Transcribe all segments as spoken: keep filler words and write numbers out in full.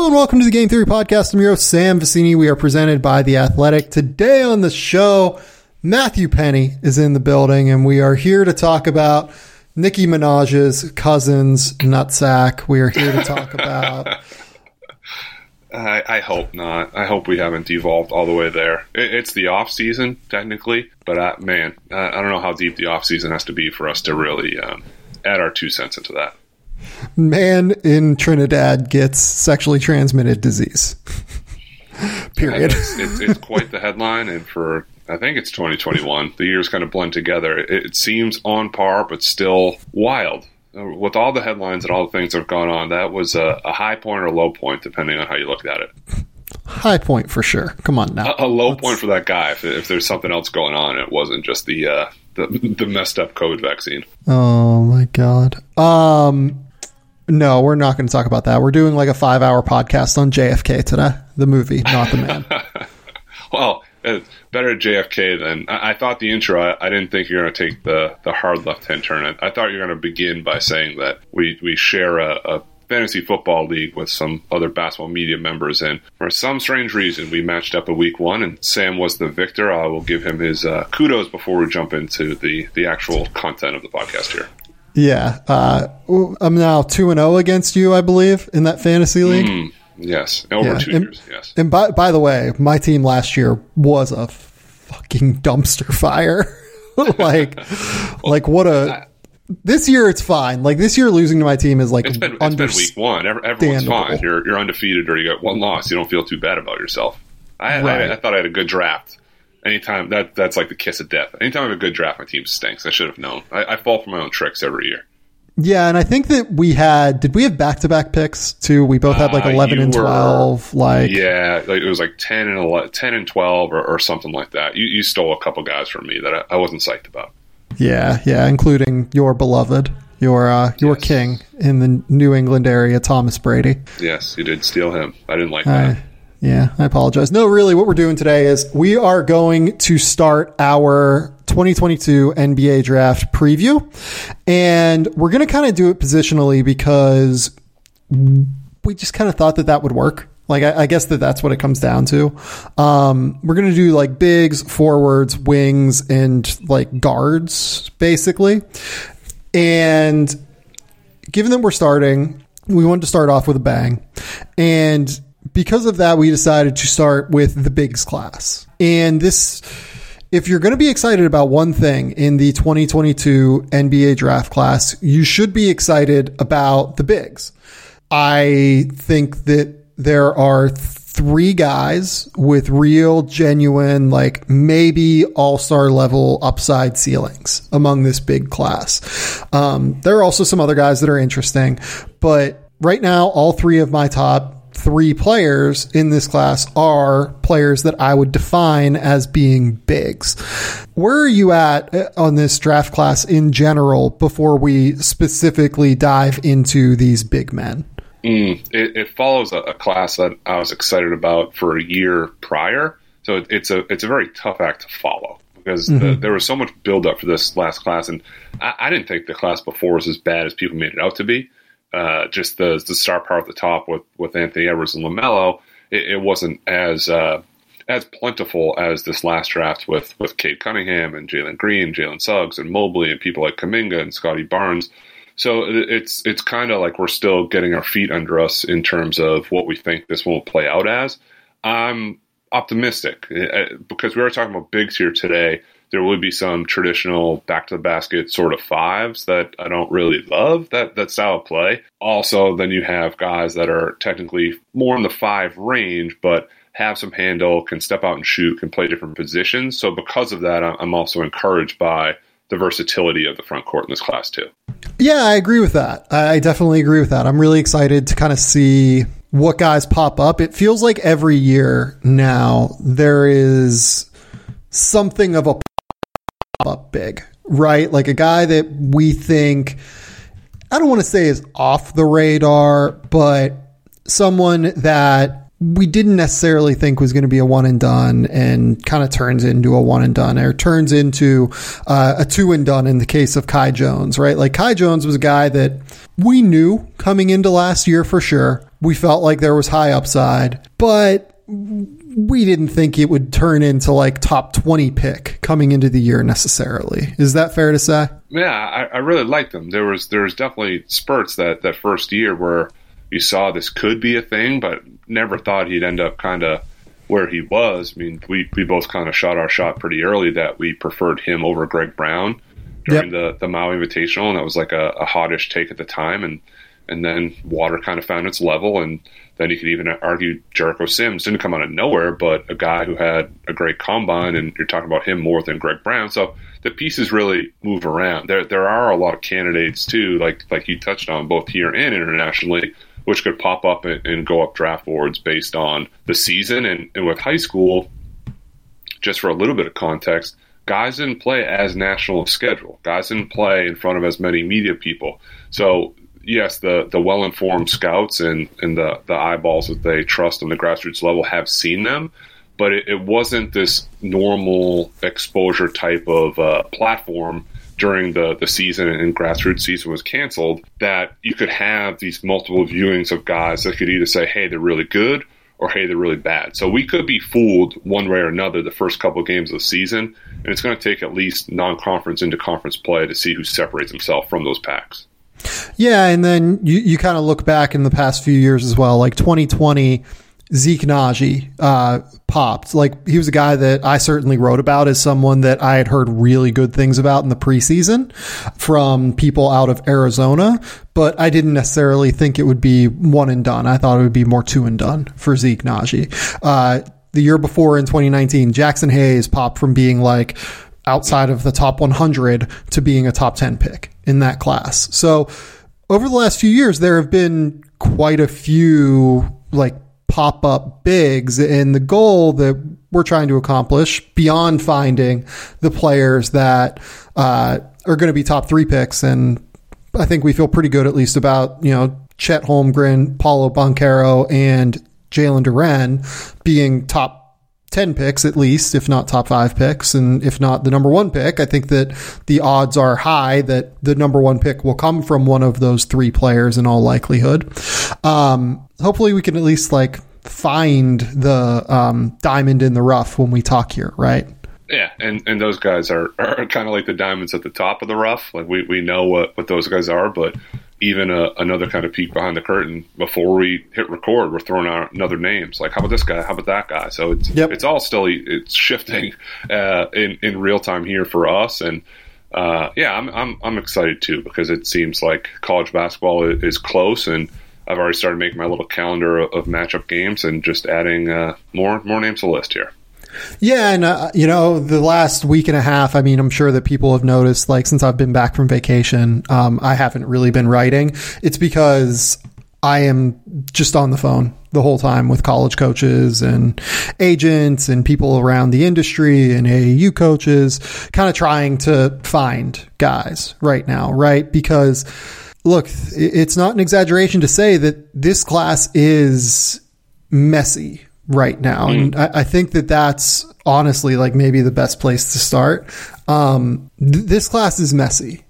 Hello and welcome to the Game Theory Podcast. I'm your host, Sam Vicini. We are presented by The Athletic. Today on the show, Matthew Penny is in the building, and we are here to talk about Nicki Minaj's cousin's nutsack. We are here to talk about... I, I hope not. I hope we haven't devolved all the way there. It, it's the off season, technically, but uh, man, I, I don't know how deep the off season has to be for us to really um, add our two cents into that. Man in Trinidad gets sexually transmitted disease. Period. It's, it's, it's quite the headline, and for I think it's twenty twenty-one. The years kind of blend together. It, it seems on par, but still wild. With all the headlines and all the things that have gone on, that was a, a high point or a low point, depending on how you look at it. High point for sure. Come on now. A, a low Let's... point for that guy. If, if there's something else going on, it wasn't just the, uh, the the messed up COVID vaccine. Oh my god. Um, no, we're not going to talk about that. We're doing like a five-hour podcast on J F K today, the movie, not the man. Well. Uh, better J F K than I, I thought the intro. I, I didn't think you were going to take the, the hard left-hand turn. I, I thought you were going to begin by saying that we, we share a, a fantasy football league with some other basketball media members, and for some strange reason, we matched up at week one, and Sam was the victor. I will give him his uh, kudos before we jump into the, the actual content of the podcast here. Yeah. Uh, I'm now two and oh against you, I believe, in that fantasy league. Mm. Yes, over yeah. two and, years, yes. And by, by the way, my team last year was a fucking dumpster fire. like, well, like what a... I, this year, it's fine. Like, this year, losing to my team is like... It's been, it's been week one. Everyone's fine. You're, you're undefeated or you got one loss. You don't feel too bad about yourself. I, right. I, I thought I had a good draft. Anytime, that that's like the kiss of death. Anytime I have a good draft, my team stinks. I should have known. I, I fall for my own tricks every year. Yeah, and I think that we had, did we have back-to-back picks too? We both had like eleven uh, and twelve. Were, like yeah, like it was like ten and eleven, ten and twelve, or, or something like that. You, you stole a couple guys from me that I, I wasn't psyched about. Yeah, yeah, including your beloved, your uh, your yes. king in the New England area, Thomas Brady. Yes, you did steal him. I didn't like that. Uh, yeah, I apologize. No, really, what we're doing today is we are going to start our twenty twenty-two N B A draft preview, and we're going to kind of do it positionally because we just kind of thought that that would work. Like, I, I guess that that's what it comes down to. Um, we're going to do like bigs, forwards, wings, and like guards, basically. And given that we're starting, we wanted to start off with a bang. And because of that, we decided to start with the bigs class. And this... If you're going to be excited about one thing in the twenty twenty-two N B A draft class, you should be excited about the bigs. I think that there are three guys with real, genuine, like maybe all-star level upside ceilings among this big class. Um, there are also some other guys that are interesting, but right now, all three of my top three players in this class are players that I would define as being bigs. Where are you at on this draft class in general before we specifically dive into these big men? Mm, it, it follows a, a class that I was excited about for a year prior. So it, it's a it's a very tough act to follow because mm-hmm. the, there was so much buildup for this last class, and I, I didn't think the class before was as bad as people made it out to be. Uh, just the the star power at the top with, with Anthony Edwards and LaMelo, it, it wasn't as uh, as plentiful as this last draft with, with Cade Cunningham and Jalen Green, Jalen Suggs and Mobley and people like Kuminga and Scotty Barnes. So it, it's it's kind of like we're still getting our feet under us in terms of what we think this will play out as. I'm optimistic because we were talking about bigs here today. There would be some traditional back-to-the-basket sort of fives that I don't really love, that, that style of play. Also, then you have guys that are technically more in the five range, but have some handle, can step out and shoot, can play different positions. So because of that, I'm also encouraged by the versatility of the front court in this class too. Yeah, I agree with that. I definitely agree with that. I'm really excited to kind of see what guys pop up. It feels like every year now there is something of a up big, right? Like a guy that we think, I don't want to say is off the radar, but someone that we didn't necessarily think was going to be a one and done and kind of turns into a one and done or turns into uh, a two and done in the case of Kai Jones, right? Like Kai Jones was a guy that we knew coming into last year for sure We felt like there was high upside, but we didn't think it would turn into like top twenty pick coming into the year necessarily. Is that fair to say? Yeah, I, I really liked him. There was there was definitely spurts that, that first year where you saw this could be a thing, but never thought he'd end up kind of where he was. I mean, we, we both kind of shot our shot pretty early that we preferred him over Greg Brown during yep. the, the Maui Invitational, and that was like a, a hottish take at the time. And and then water kind of found its level, and then you could even argue Jericho Sims didn't come out of nowhere, but a guy who had a great combine, and you're talking about him more than Greg Brown. So the pieces really move around. There there are a lot of candidates too, like like you touched on, both here and internationally, which could pop up and, and go up draft boards based on the season. And, and with high school, just for a little bit of context, guys didn't play as national schedule. Guys didn't play in front of as many media people. So yes, the, the well-informed scouts and, and the, the eyeballs that they trust on the grassroots level have seen them, but it, it wasn't this normal exposure type of uh, platform during the, the season, and grassroots season was canceled, that you could have these multiple viewings of guys that could either say, hey, they're really good, or hey, they're really bad. So we could be fooled one way or another the first couple of games of the season, and it's going to take at least non-conference into conference play to see who separates himself from those packs. Yeah, and then you, you kind of look back in the past few years as well, like twenty twenty, Zeke Naji uh, popped. Like, he was a guy that I certainly wrote about as someone that I had heard really good things about in the preseason from people out of Arizona, but I didn't necessarily think it would be one and done. I thought it would be more two and done for Zeke Naji. Uh, the year before in twenty nineteen, Jackson Hayes popped from being like outside of the top one hundred to being a top ten pick in that class. So over the last few years, there have been quite a few like pop-up bigs, and the goal that we're trying to accomplish beyond finding the players that uh, are going to be top three picks, and I think we feel pretty good at least about, you know, Chet Holmgren, Paulo Banchero, and Jalen Duren being top ten picks at least, if not top five picks, and if not the number one pick. I think that the odds are high that the number one pick will come from one of those three players in all likelihood. Um, hopefully we can at least like find the um, diamond in the rough when we talk here, right? Yeah, and, and those guys are, are kind of like the diamonds at the top of the rough. Like we, we know what, what those guys are, but even a, another kind of peek behind the curtain before we hit record, we're throwing out another names. Like, how about this guy? How about that guy? So it's yep. it's all still it's shifting uh, in in real time here for us. And uh, yeah, I'm I'm I'm excited too, because it seems like college basketball is close, and I've already started making my little calendar of, of matchup games and just adding uh, more more names to the list here. Yeah, and, uh, you know, the last week and a half, I mean, I'm sure that people have noticed, like, since I've been back from vacation, um, I haven't really been writing. It's because I am just on the phone the whole time with college coaches and agents and people around the industry and A A U coaches, kind of trying to find guys right now, right? Because, look, it's not an exaggeration to say that this class is messy right now. Mm. And I, I think that that's honestly like maybe the best place to start. Um, th- this class is messy,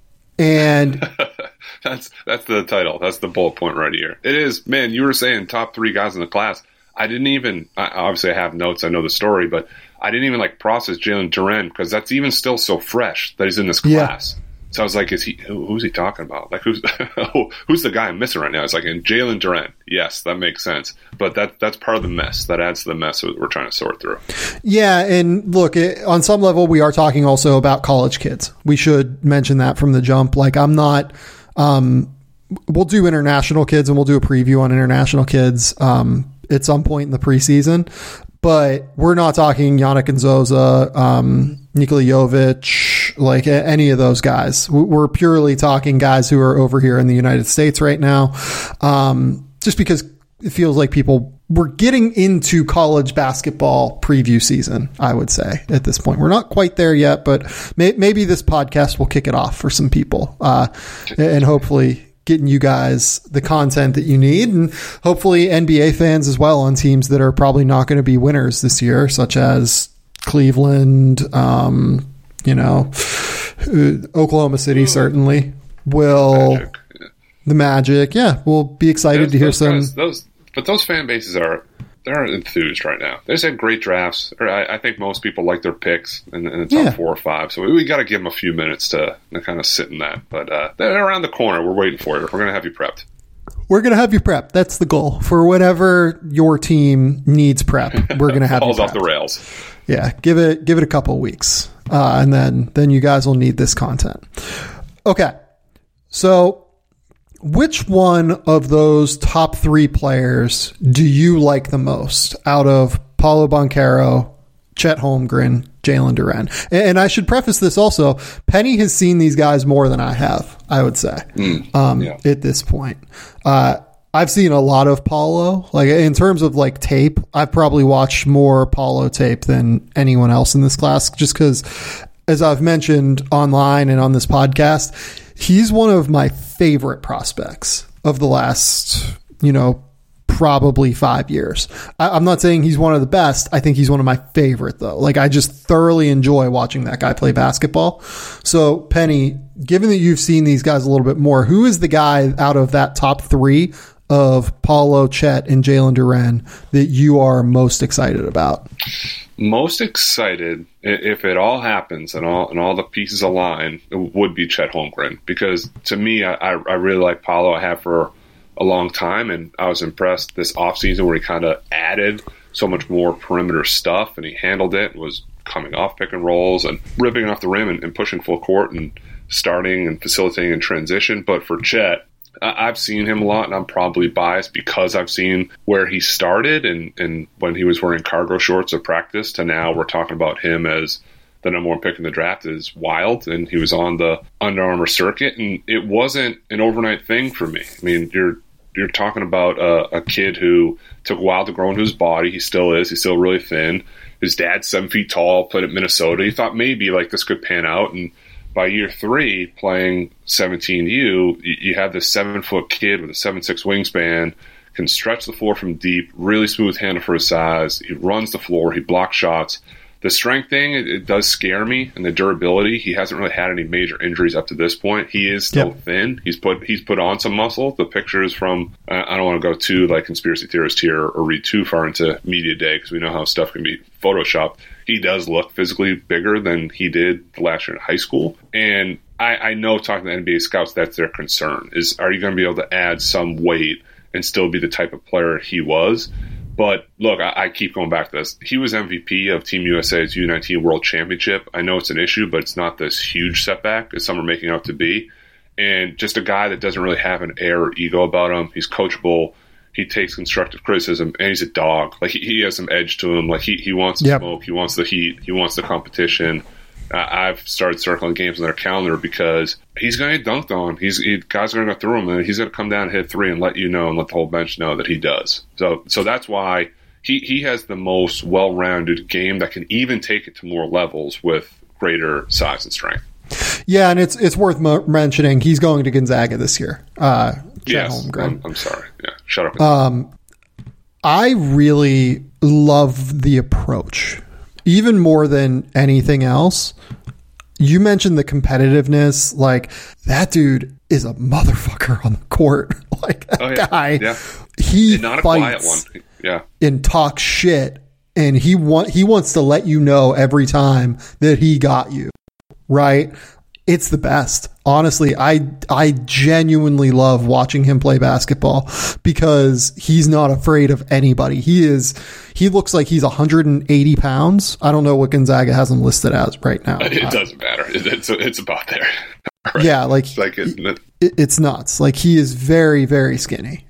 and that's, that's the title. That's the bullet point right here. It is, man, you were saying top three guys in the class. I didn't even, I, obviously I have notes. I know the story, but I didn't even like process Jalen Duren, because that's even still so fresh that he's in this class. Yeah. So I was like, is he, who, who's he talking about? Like, who's, who's the guy I'm missing right now? It's like, in Jalen Duren. Yes, that makes sense. But that, that's part of the mess. That adds to the mess that we're trying to sort through. Yeah. And look, it, on some level, we are talking also about college kids. We should mention that from the jump. Like, I'm not, um, we'll do international kids, and we'll do a preview on international kids, um, at some point in the preseason. But we're not talking Yannick Nzosa, um, Nikola Jovic, like any of those guys. We're purely talking guys who are over here in the United States right now. Um, just because it feels like people, we're getting into college basketball preview season, I would say, at this point. We're not quite there yet, but may, maybe this podcast will kick it off for some people, uh, and hopefully getting you guys the content that you need, and hopefully N B A fans as well on teams that are probably not going to be winners this year, such as Cleveland, um, you know, Oklahoma City certainly will. Magic. The Magic, yeah, we'll be excited those, to hear those some. Guys, those but those fan bases are they're enthused right now. They've had great drafts. Or I, I think most people like their picks in, in the top yeah. four or five. So we, we got to give them a few minutes to, to kind of sit in that. But uh, they're around the corner. We're waiting for you. We're going to have you prepped. We're going to have you prepped. That's the goal. For whatever your team needs prep, we're going to have Balls you prepped. off the rails. Yeah, give it give it a couple weeks, uh, and then then you guys will need this content. Okay, so. Which one of those top three players do you like the most out of Paolo Banchero, Chet Holmgren, Jalen Duren? And I should preface this also, Penny has seen these guys more than I have, I would say, mm, um, yeah. at this point. Uh, I've seen a lot of Paolo. Like in terms of like tape, I've probably watched more Paolo tape than anyone else in this class, just because, as I've mentioned online and on this podcast, he's one of my favorite prospects of the last, you know, probably five years. I, I'm not saying he's one of the best. I think he's one of my favorite, though. Like, I just thoroughly enjoy watching that guy play basketball. So, Penny, given that you've seen these guys a little bit more, who is the guy out of that top three of Paolo, Chet, and Jalen Duren that you are most excited about? Most excited, if it all happens and all and all the pieces align, it would be Chet Holmgren. Because to me, I, I really like Paolo. I have for a long time, and I was impressed this offseason where he kind of added so much more perimeter stuff, and he handled it, was coming off pick and rolls and ripping off the rim and, and pushing full court and starting and facilitating in transition. But for Chet, I've seen him a lot, and I'm probably biased because I've seen where he started and, and when he was wearing cargo shorts at practice to now we're talking about him as the number one pick in the draft is wild, and he was on the Under Armour circuit, and it wasn't an overnight thing for me. I mean, you're you're talking about a, a kid who took a while to grow into his body. He still is. He's still really thin. His dad's seven feet tall, played at Minnesota. He thought maybe like this could pan out, and by year three, playing seventeen U, you have this seven-foot kid with a seven six wingspan, can stretch the floor from deep, really smooth handle for his size. He runs the floor. He blocks shots. The strength thing, it, it does scare me, and the durability. He hasn't really had any major injuries up to this point. He is still yep. thin. He's put he's put on some muscle. The pictures from, I don't want to go too like conspiracy theorist here or read too far into media day because we know how stuff can be photoshopped. He does look physically bigger than he did the last year in high school. And I, I know talking to N B A scouts, that's their concern, is are you going to be able to add some weight and still be the type of player he was? But look, I, I keep going back to this. He was M V P of Team U S A's U nineteen World Championship. I know it's an issue, but it's not this huge setback as some are making out to be. And just a guy that doesn't really have an air or ego about him. He's coachable. He takes constructive criticism, and he's a dog. Like, he, he has some edge to him. Like, he, he wants the yep. smoke. He wants the heat. He wants the competition. Uh, I've started circling games on their calendar because he's going to get dunked on. He's he, guys are going to go through him, and he's going to come down and hit three and let you know and let the whole bench know that he does. So so that's why he, he has the most well-rounded game that can even take it to more levels with greater size and strength. Yeah, and it's it's worth mo- mentioning he's going to Gonzaga this year. Uh, Chet yes, Holmgren. I'm, I'm sorry. Yeah, shut up. Um, I really love the approach, even more than anything else. You mentioned the competitiveness. Like, that dude is a motherfucker on the court. Like, that oh, yeah. guy, yeah. he not a fights quiet one. Yeah. and talks shit, and he want he wants to let you know every time that he got you. Right? It's the best. Honestly, I I genuinely love watching him play basketball because he's not afraid of anybody. He is he looks like he's one hundred eighty pounds. I don't know what Gonzaga has him listed as right now. It doesn't matter. It's it's about there. Right? Yeah, like, it's like it, it, it's nuts. Like, he is very, very skinny.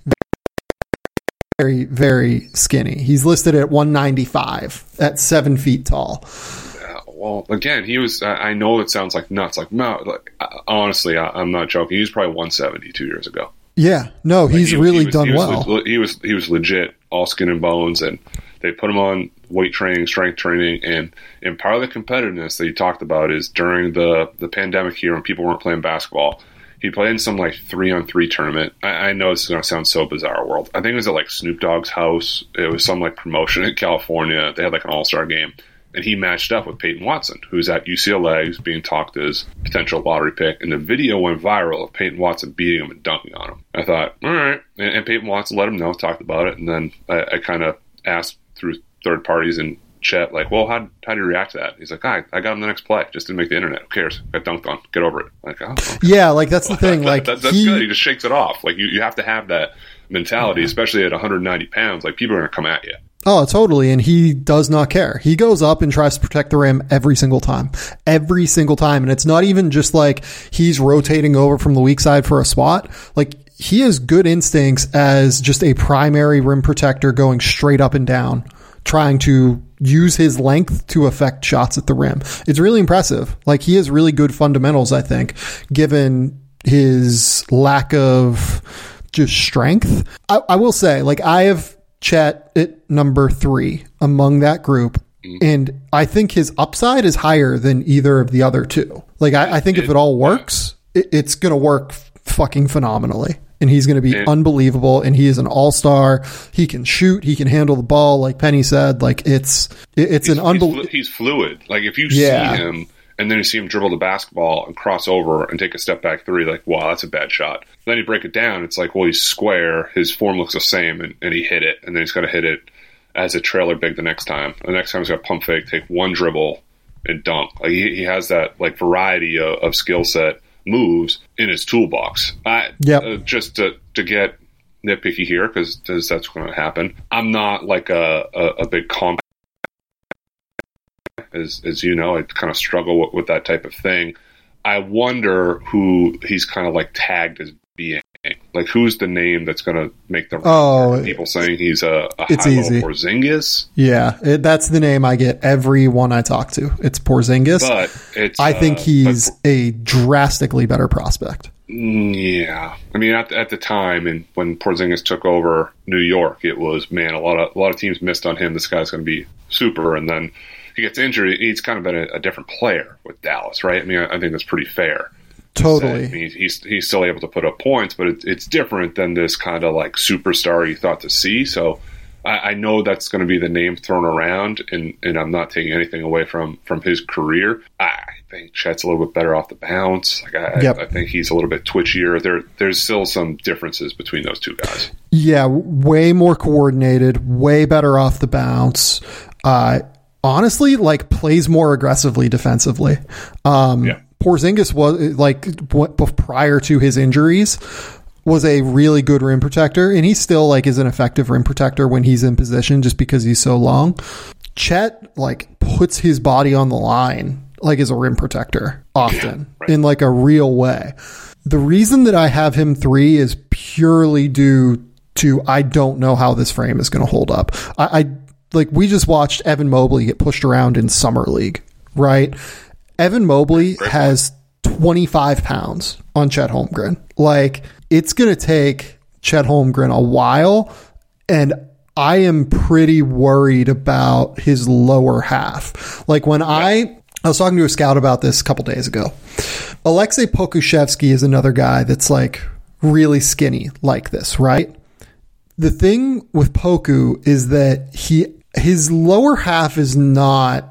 Very, very skinny. He's listed at one ninety-five at seven feet tall. Well, again, he was. I know it sounds like nuts. Like, no, like honestly, I, I'm not joking. He was probably one seventy two years ago. Yeah, no, like, he's he, really he was, done he was, well. He was he was legit, all skin and bones, and they put him on weight training, strength training, and and part of the competitiveness that you talked about is during the the pandemic here when people weren't playing basketball. He played in some like three on three tournament. I, I know this is going to sound so bizarre, world. I think it was at like Snoop Dogg's house. It was some like promotion in California. They had like an all star game. and he matched up with Peyton Watson, who's at U C L A, who's being talked as potential lottery pick. And the video went viral of Peyton Watson beating him and dunking on him. I thought, all right. And, and Peyton Watson let him know, talked about it. And then I, I kind of asked through third parties and chat, like, well, how how do you react to that? He's like, I, I got him the next play. Just didn't make the internet. Who cares? Got dunked on. Get over it. Like, oh, okay. Yeah, like, that's the thing. Like, that, that's he, good. He just shakes it off. Like, you, you have to have that mentality, yeah. especially at one hundred ninety pounds. Like, people are going to come at you. Oh, totally. And he does not care. He goes up and tries to protect the rim every single time. Every single time. And it's not even just like he's rotating over from the weak side for a swat. Like, he has good instincts as just a primary rim protector going straight up and down, trying to use his length to affect shots at the rim. It's really impressive. Like, he has really good fundamentals, I think, given his lack of just strength. I, I will say, like, I have Chet at number three among that group. And I think his upside is higher than either of the other two. Like, I, I think if it all works, it, it's going to work f- fucking phenomenally. And he's going to be unbelievable. And he is an all-star. He can shoot. He can handle the ball. Like Penny said, like it's, it, it's he's, an unbelievable. He's, he's fluid. Like, if you yeah. see him and then you see him dribble the basketball and cross over and take a step back three, like, wow, that's a bad shot. Then you break it down. It's like, well, he's square. His form looks the same, and, and he hit it. And then he's got to hit it as a trailer big the next time. The next time he's got to pump fake, take one dribble, and dunk. Like, he, he has that, like, variety of, of skill set moves in his toolbox. I, yep. uh, just to, to get nitpicky here, because that's going to happen. I'm not like a, a, a big comp. As, as you know, I kind of struggle with, with that type of thing. I wonder who he's kind of like tagged as being. Like, who's the name that's going to make the oh, people saying he's a, a it's high-level easy. Porzingis? Yeah, it, that's the name I get every one I talk to. It's Porzingis. But it's, I think uh, he's but, a drastically better prospect. Yeah, I mean, at, at the time, and when Porzingis took over New York, it was, man, a lot of a lot of teams missed on him. This guy's going to be super, and then he gets injured. He's kind of been a, a different player with Dallas, right? I mean, I, I think that's pretty fair. Totally. I mean, he's he's still able to put up points, but it, it's different than this kind of like superstar you thought to see. So I, I know that's going to be the name thrown around, and, and I'm not taking anything away from, from his career. I think Chet's a little bit better off the bounce. Like I, yep. I, I think he's a little bit twitchier. There there's still some differences between those two guys. Yeah, way more coordinated, way better off the bounce. Uh, honestly, like plays more aggressively defensively. Um, yeah. Porzingis was like prior to his injuries was a really good rim protector, and he still like is an effective rim protector when he's in position just because he's so long. Chet like puts his body on the line like as a rim protector often yeah, right. in like a real way. The reason that I have him three is purely due to I don't know how this frame is going to hold up. I, I like we just watched Evan Mobley get pushed around in summer league, right? Evan Mobley has twenty-five pounds on Chet Holmgren. Like, it's going to take Chet Holmgren a while, and I am pretty worried about his lower half. Like, when I, I was talking to a scout about this a couple days ago. Alexei Pokusevsky is another guy that's, like, really skinny like this, right? The thing with Poku is that he his lower half is not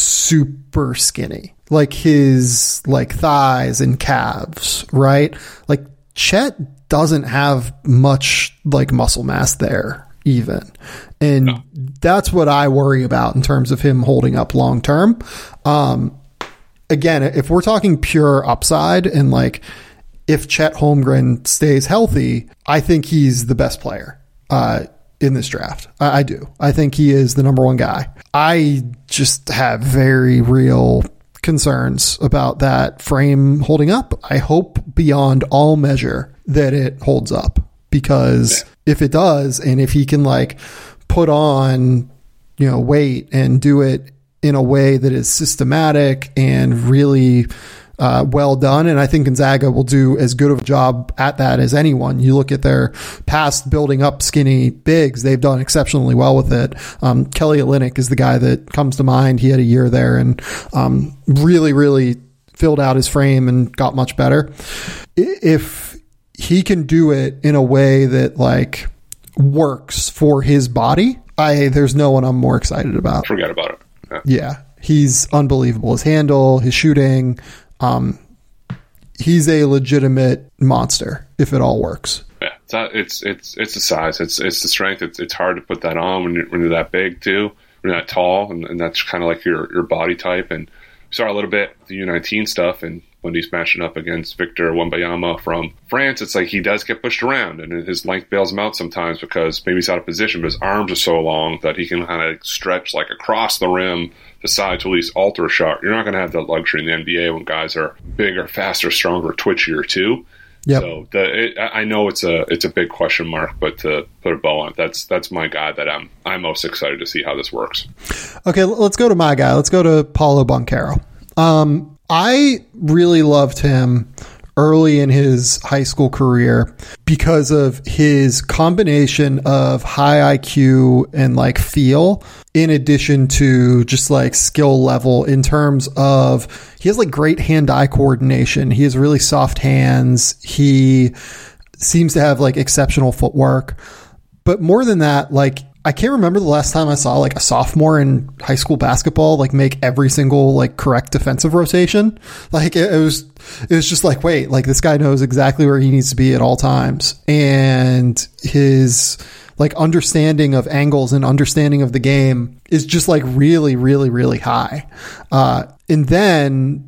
super skinny. Like his like thighs and calves, right? Like Chet doesn't have much like muscle mass there even. And no. That's what I worry about in terms of him holding up long term. Um, again, if we're talking pure upside and like if Chet Holmgren stays healthy, I think he's the best player uh, in this draft. I, I do. I think he is the number one guy. I just have very real concerns about that frame holding up. I hope beyond all measure that it holds up, because yeah. if it does, and if he can like put on, you know, weight and do it in a way that is systematic and really uh, well done. And I think Gonzaga will do as good of a job at that as anyone. You look at their past building up skinny bigs, they've done exceptionally well with it. Um, Kelly Olynyk is the guy that comes to mind. He had a year there and um, really, really filled out his frame and got much better. If he can do it in a way that like works for his body, I there's no one I'm more excited about. Forget about it. Yeah. He's unbelievable. His handle, his shooting, um, he's a legitimate monster if it all works. Yeah, it's not, it's it's it's the size, it's it's the strength. It's it's hard to put that on when you're, when you're that big too, when you're that tall, and, and that's kind of like your your body type. And we saw a little bit the U nineteen stuff, and when he's matching up against Victor Wembanyama from France, it's like he does get pushed around, and his length bails him out sometimes because maybe he's out of position, but his arms are so long that he can kind of stretch like across the rim, decide to at least alter a shot. You're not going to have that luxury in the N B A when guys are bigger, faster, stronger, twitchier too. Yep. So the, it, I know it's a it's a big question mark, but to put a bow on it, that's that's my guy that I'm I'm most excited to see how this works. Okay, let's go to my guy. Let's go to Paolo Banchero. Um, I really loved him early in his high school career because of his combination of high I Q and like feel, in addition to just like skill level in terms of he has like great hand-eye coordination. He has really soft hands. He seems to have like exceptional footwork. But more than that, like I can't remember the last time I saw like a sophomore in high school basketball like make every single like correct defensive rotation. Like it, it was it was just like, wait, like this guy knows exactly where he needs to be at all times. And his like understanding of angles and understanding of the game is just like really, really, really high. Uh, and then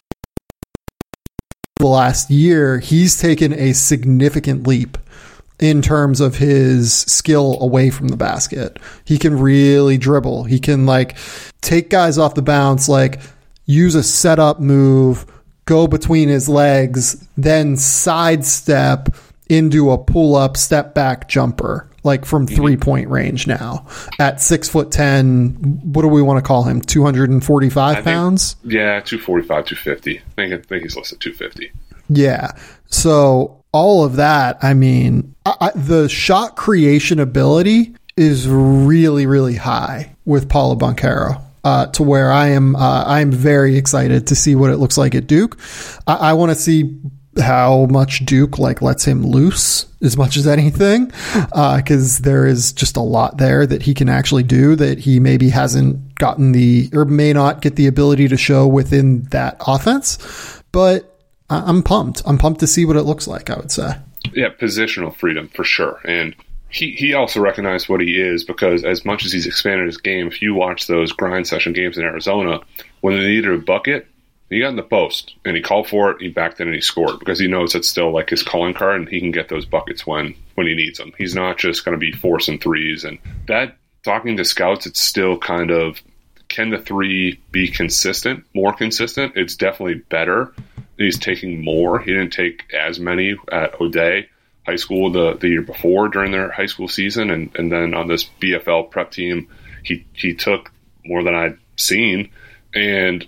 the last year, he's taken a significant leap in terms of his skill away from the basket. He can really dribble. He can like take guys off the bounce, like use a setup move, go between his legs, then sidestep into a pull-up step back jumper, like from three-point range now at six foot ten. What do we want to call him? two hundred forty-five think, pounds? Yeah, two forty-five, two fifty. I think, I think he's listed two fifty. Yeah. So all of that, I mean, I, I, the shot creation ability is really, really high with Paolo Banchero. Uh, to where I am, uh, I am very excited to see what it looks like at Duke. I, I want to see how much Duke like lets him loose as much as anything, because uh, there is just a lot there that he can actually do that he maybe hasn't gotten the or may not get the ability to show within that offense. But I- I'm pumped. I'm pumped to see what it looks like, I would say. Yeah, positional freedom for sure. And he, he also recognized what he is, because as much as he's expanded his game, if you watch those grind session games in Arizona, when they needed a bucket, he got in the post and he called for it, he backed in and he scored, because he knows it's still like his calling card and he can get those buckets when, when he needs them. He's not just going to be forcing threes. And that, talking to scouts, it's still kind of, can the three be consistent, more consistent? It's definitely better. He's taking more. He didn't take as many at O'Day High School the, the year before during their high school season. And, and then on this B F L prep team, he, he took more than I'd seen. And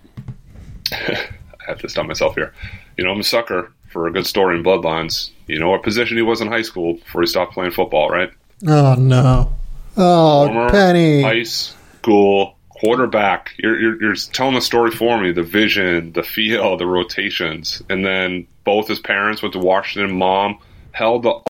I have to stop myself here. You know, I'm a sucker for a good story in Bloodlines. You know what position he was in high school before he stopped playing football, right? Oh, no. Oh, Former Penny. High school quarterback. You're, you're, you're telling the story for me, the vision, the feel, the rotations. And then both his parents went to Washington. Mom held the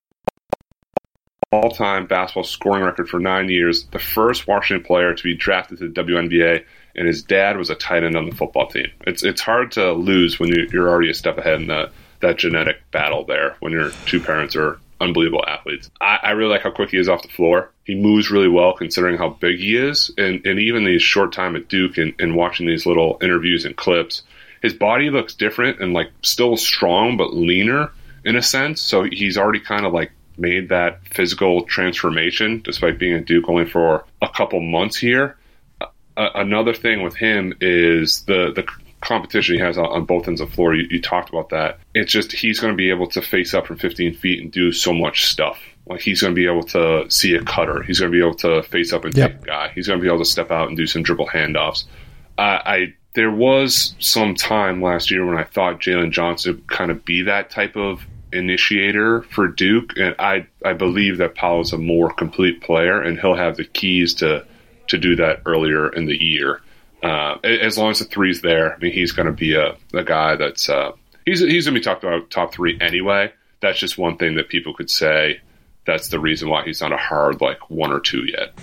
all-time basketball scoring record for nine years, the first Washington player to be drafted to the W N B A, and his dad was a tight end on the football team. It's it's hard to lose when you're already a step ahead in the, that genetic battle there, when your two parents are unbelievable athletes. I, I really like how quick he is off the floor. He moves really well considering how big he is, and, and even these short time at Duke and, and watching these little interviews and clips, his body looks different and like still strong but leaner in a sense. So he's already kind of like made that physical transformation despite being at Duke only for a couple months here. Uh, another thing with him is the the competition he has on, on both ends of the floor. You, you talked about that. It's just he's going to be able to face up from fifteen feet and do so much stuff. Like he's going to be able to see a cutter. He's going to be able to face up and yep. take a guy. He's going to be able to step out and do some dribble handoffs. Uh, I there was some time last year when I thought Jalen Johnson would kind of be that type of initiator for Duke, and I I believe that Paolo's a more complete player, and he'll have the keys to to do that earlier in the year. Uh, as long as the three's there, I mean, he's going to be a, a guy that's uh, he's he's going to be talked about top three anyway. That's just one thing that people could say. That's the reason why he's not a hard like one or two yet.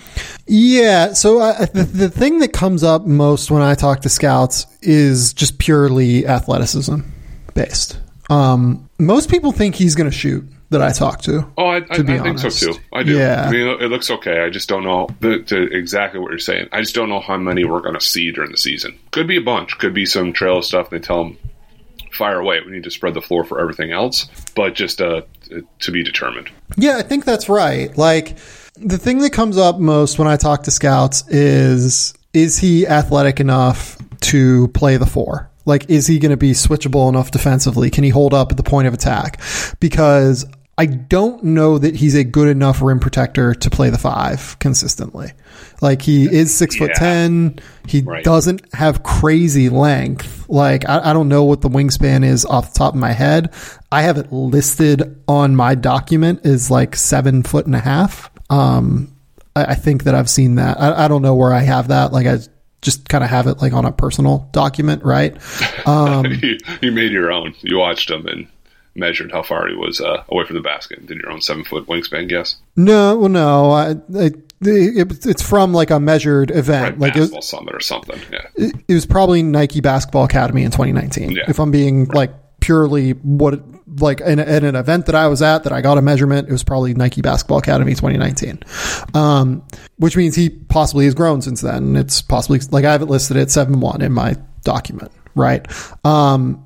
Yeah. So uh, the, the thing that comes up most when I talk to scouts is just purely athleticism based. Um, most people think he's going to shoot that I talk to. Oh, I, I, to be I think honest. so too. I do. Yeah. I mean, it looks okay. I just don't know the, to exactly what you're saying. I just don't know how many we're going to see during the season. Could be a bunch. Could be some trail stuff. They tell them, fire away. We need to spread the floor for everything else. But just uh, to be determined. Yeah, I think that's right. Like, the thing that comes up most when I talk to scouts is, is he athletic enough to play the four? Like, is he going to be switchable enough defensively? Can he hold up at the point of attack? Because I don't know that he's a good enough rim protector to play the five consistently. Like, he is six Yeah. foot ten. He Right. doesn't have crazy length. Like, I, I don't know what the wingspan is off the top of my head. I have it listed on my document as like seven foot and a half. Um, I, I think that I've seen that. I, I don't know where I have that. Like, I just kind of have it like on a personal document, right? Um, you, you made your own. You watched him and measured how far he was uh, away from the basket and did your own seven foot wingspan guess. no, well, no, I, I, it, it's from like a measured event. Right, like it basketball was, summit or something. Yeah. it, it was probably Nike Basketball Academy in twenty nineteen. Yeah. If I'm being like purely what, like in, in an event that I was at that I got a measurement, it was probably Nike Basketball Academy twenty nineteen. Um, which means he possibly has grown since then. It's possibly like I have it listed at seven one in my document. Right. Um,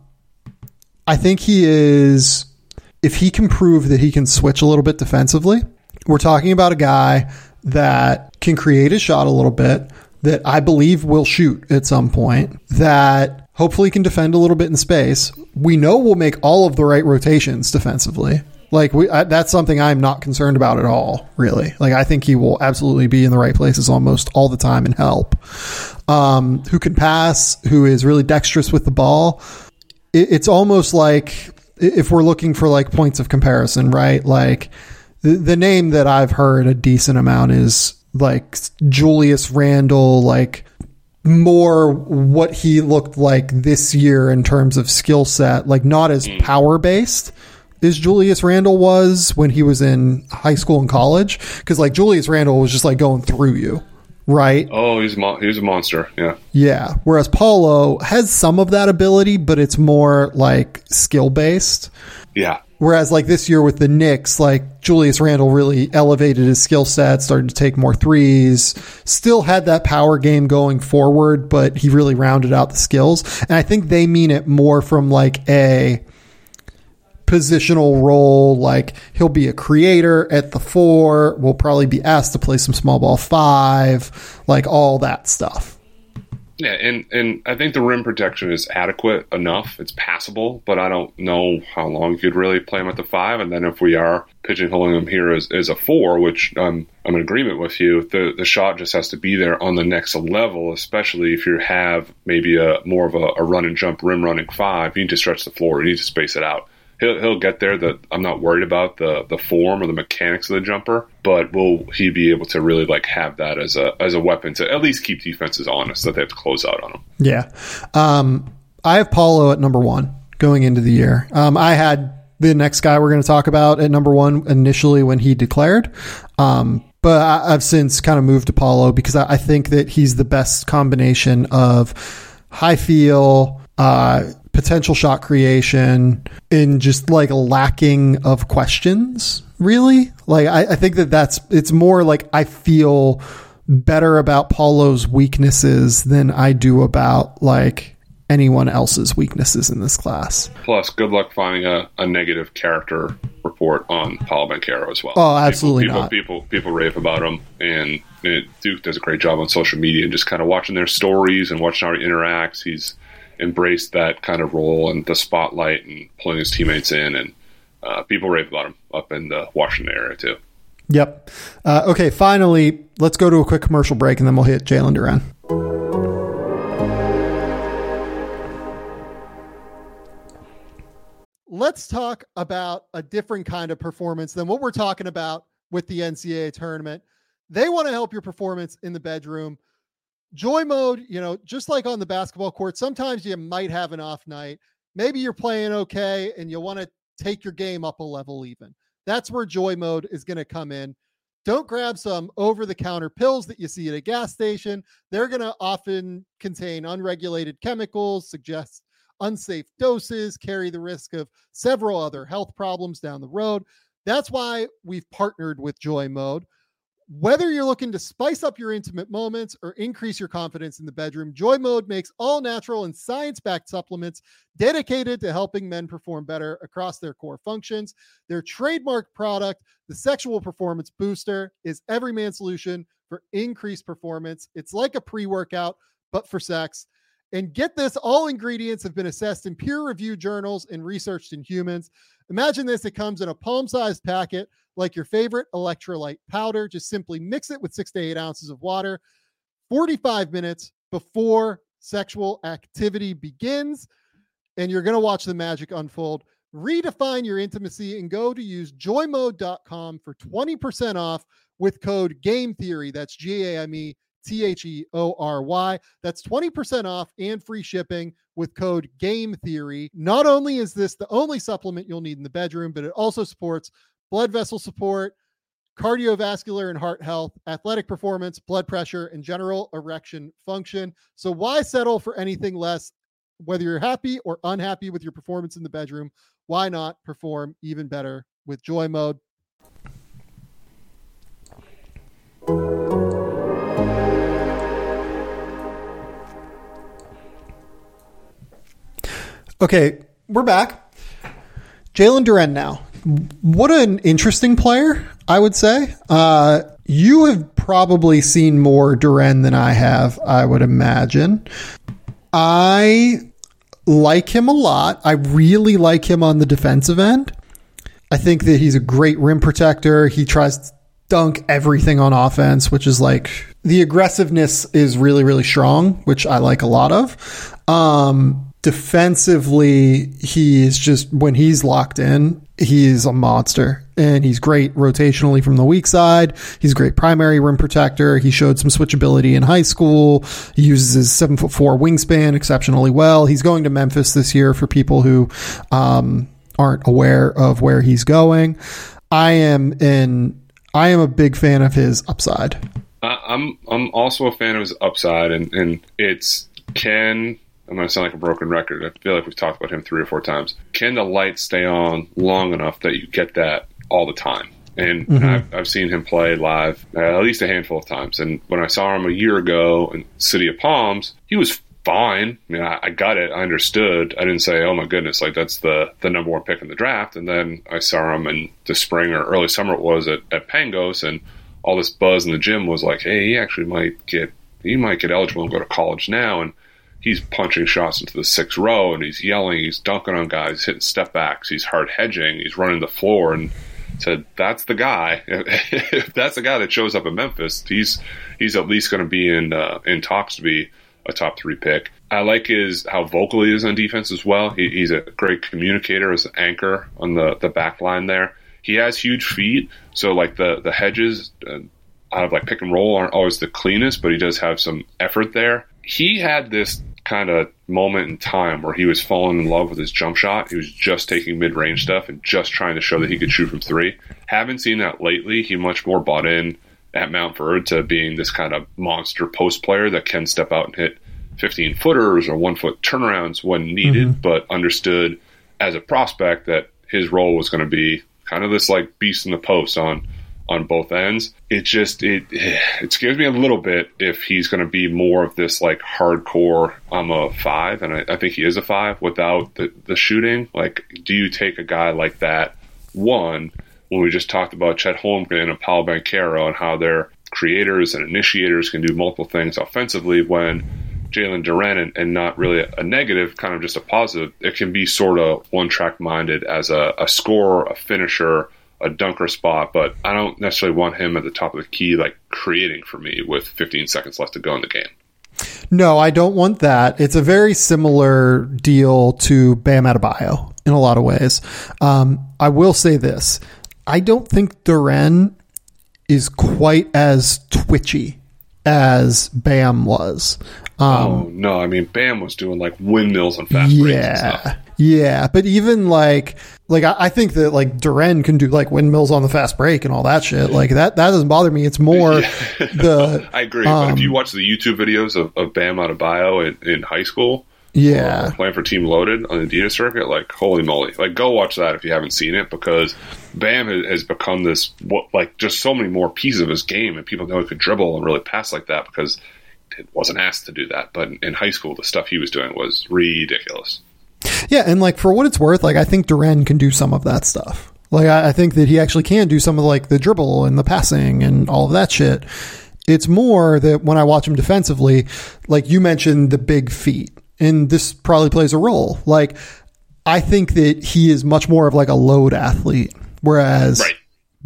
I think he is, if he can prove that he can switch a little bit defensively, we're talking about a guy that can create his shot a little bit, that I believe will shoot at some point, that hopefully can defend a little bit in space. We know we'll make all of the right rotations defensively. Like we, I, that's something I'm not concerned about at all, really. Like I think he will absolutely be in the right places almost all the time and help. Um, who can pass, who is really dexterous with the ball. It, it's almost like, if we're looking for like points of comparison, right? Like the, the name that I've heard a decent amount is like Julius Randle, like more what he looked like this year in terms of skill set, like not as power based as Julius Randle was when he was in high school and college. Cause like Julius Randle was just like going through you. Right. Oh, he's a mo- he's a monster. Yeah. Yeah. Whereas Paulo has some of that ability, but it's more like skill based. Yeah. Whereas like this year with the Knicks, like Julius Randle really elevated his skill set, started to take more threes, still had that power game going forward, but he really rounded out the skills. And I think they mean it more from like a positional role, like he'll be a creator at the four, will probably be asked to play some small ball five, like all that stuff. Yeah, and, and I think the rim protection is adequate enough. It's passable, but I don't know how long you could really play him at the five. And then if we are pigeonholing him here as, as a four, which um, I'm in agreement with you, the, the shot just has to be there on the next level, especially if you have maybe a more of a, a run and jump rim running five. You need to stretch the floor. You need to space it out. He'll, he'll get there. That I'm not worried about the, the form or the mechanics of the jumper, but will he be able to really like have that as a as a weapon to at least keep defenses honest that they have to close out on him? Yeah, um, I have Paulo at number one going into the year. Um, I had the next guy we're going to talk about at number one initially when he declared, um, but I, I've since kind of moved to Paulo because I, I think that he's the best combination of high feel, uh, potential shot creation, and just like lacking of questions, really. Like, I, I think that that's, it's more like I feel better about Paulo's weaknesses than I do about like anyone else's weaknesses in this class. Plus, good luck finding a, a negative character report on Paolo Banchero as well. Oh, absolutely people, not. People, people, people rave about him, and, and Duke does a great job on social media and just kind of watching their stories and watching how he interacts. He's embraced that kind of role and the spotlight and pulling his teammates in, and uh, people rave about him up in the Washington area too. Yep. Uh, okay, finally, let's go to a quick commercial break and then we'll hit Jalen Duren. Let's talk about a different kind of performance than what we're talking about with the N C double A tournament. They want to help your performance in the bedroom. Joy mode, you know, just like on the basketball court, sometimes you might have an off night. Maybe you're playing okay and you want to take your game up a level even. That's where joy mode is going to come in. Don't grab some over-the-counter pills that you see at a gas station. They're going to often contain unregulated chemicals, suggest unsafe doses, carry the risk of several other health problems down the road. That's why we've partnered with Joy Mode. Whether you're looking to spice up your intimate moments or increase your confidence in the bedroom, Joy Mode makes all natural and science-backed supplements dedicated to helping men perform better across their core functions. Their trademark product, the Sexual Performance Booster, is every man's solution for increased performance. It's like a pre-workout, but for sex. And get this, all ingredients have been assessed in peer-reviewed journals and researched in humans. Imagine this, it comes in a palm-sized packet like your favorite electrolyte powder. Just simply mix it with six to eight ounces of water forty-five minutes before sexual activity begins, and you're going to watch the magic unfold. Redefine your intimacy and go to use joy mode dot com for twenty percent off with code Game Theory. That's G A M E T H E O R Y. That's twenty percent off and free shipping with code Game Theory. Not only is this the only supplement you'll need in the bedroom, but it also supports blood vessel support, cardiovascular and heart health, athletic performance, blood pressure, and general erection function. So why settle for anything less? Whether you're happy or unhappy with your performance in the bedroom, why not perform even better with Joy Mode? Okay, we're back. Jalen Duren now. What an interesting player, I would say. Uh, you have probably seen more Duren than I have, I would imagine. I like him a lot. I really like him on the defensive end. I think that he's a great rim protector. He tries to dunk everything on offense, which is like the aggressiveness is really, really strong, which I like a lot of. Um, defensively, he is just, when he's locked in, he's a monster, and he's great rotationally from the weak side. He's a great primary rim protector. He showed some switchability in high school. He uses his seven foot four wingspan exceptionally well. He's going to Memphis this year for people who um, aren't aware of where he's going. I am in, I am a big fan of his upside. I'm, I'm also a fan of his upside, and, and it's can, I'm going to sound like a broken record. I feel like we've talked about him three or four times. Can the lights stay on long enough that you get that all the time? And, mm-hmm. and I've, I've seen him play live uh, at least a handful of times. And when I saw him a year ago in City of Palms, he was fine. I mean, I, I got it. I understood. I didn't say, oh my goodness, like that's the, the number one pick in the draft. And then I saw him in the spring or early summer it was at, at Pangos, and all this buzz in the gym was like, hey, he actually might get, he might get eligible and go to college now. And he's punching shots into the sixth row, and he's yelling, he's dunking on guys, hitting step backs, he's hard hedging, he's running the floor, and said, that's the guy. If that's the guy that shows up in Memphis, he's he's at least going to be in uh, in talks to be a top three pick. I like his how vocal he is on defense as well. He, he's a great communicator as an anchor on the, the back line there. He has huge feet, so like the, the hedges uh, out of like pick and roll aren't always the cleanest, but he does have some effort there. He had this kind of moment in time where he was falling in love with his jump shot. He was just taking mid-range stuff and just trying to show that he could shoot from three. Haven't seen that lately. He much more bought in at Mount Verde to being this kind of monster post player that can step out and hit fifteen-footers or one-foot turnarounds when needed, mm-hmm. but understood as a prospect that his role was going to be kind of this like beast in the post on on both ends. It just, it it scares me a little bit if he's going to be more of this like hardcore, I'm a five, and I, I think he is a five without the, the shooting. Like, do you take a guy like that, one, when we just talked about Chet Holmgren and Paolo Banchero and how they're creators and initiators, can do multiple things offensively, when Jalen Duren, and, and not really a negative, kind of just a positive, it can be sort of one-track minded as a, a scorer, a finisher, a dunker spot, but I don't necessarily want him at the top of the key, like creating for me with fifteen seconds left to go in the game. No, I don't want that. It's a very similar deal to Bam Adebayo in a lot of ways. Um, I will say this. I don't think Duren is quite as twitchy as Bam was. Um, oh, no. I mean, Bam was doing like windmills on fast breaks yeah. and stuff. Yeah, but even like, like I, I think that like Duren can do like windmills on the fast break and all that shit. Like that, that doesn't bother me. It's more Yeah. the. I agree. um, but if you watch the YouTube videos of, of Bam Adebayo in, in high school, Yeah, or playing for Team Loaded on the Adidas circuit, like holy moly! Like go watch that if you haven't seen it, because Bam has, has become this what like just so many more pieces of his game, and people know he could dribble and really pass like that because it wasn't asked to do that. But in high school, the stuff he was doing was ridiculous. yeah, and like for what it's worth, like I think Duren can do some of that stuff. Like I, I think that he actually can do some of like the dribble and the passing and all of that shit. It's more that when I watch him defensively, like you mentioned, the big feet. And this probably plays a role. Like, I think that he is much more of like a load athlete, whereas Right.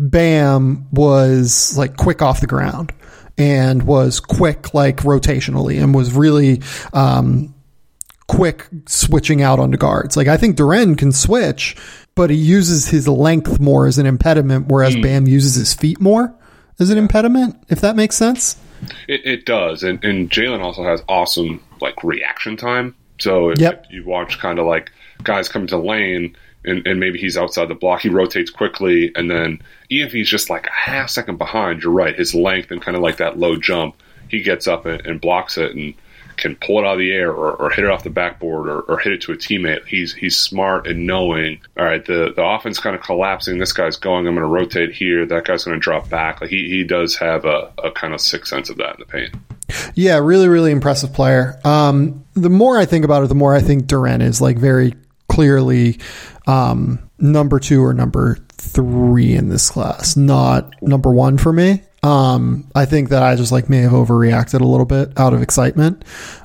Bam was like quick off the ground and was quick like rotationally and was really um, quick switching out onto guards. Like, I think Duren can switch, but he uses his length more as an impediment, whereas mm. Bam uses his feet more as an impediment, if that makes sense. It, it does, and, and Jalen also has awesome like reaction time. So if, yep. if you watch kind of like guys coming to the lane, and, and maybe he's outside the block, he rotates quickly, and then even if he's just like a half second behind, you're right, his length and kind of like that low jump, he gets up and, and blocks it and can pull it out of the air or, or hit it off the backboard or, or hit it to a teammate. He's he's smart and knowing, all right, the, the offense kind of collapsing. This guy's going, I'm going to rotate here. That guy's going to drop back. Like he, he does have a, a kind of sixth sense of that in the paint. Yeah, really, really impressive player. Um, the more I think about it, the more I think Duren is like very clearly um, number two or number three in this class, not number one for me. Um, I think that I just like may have overreacted a little bit out of excitement.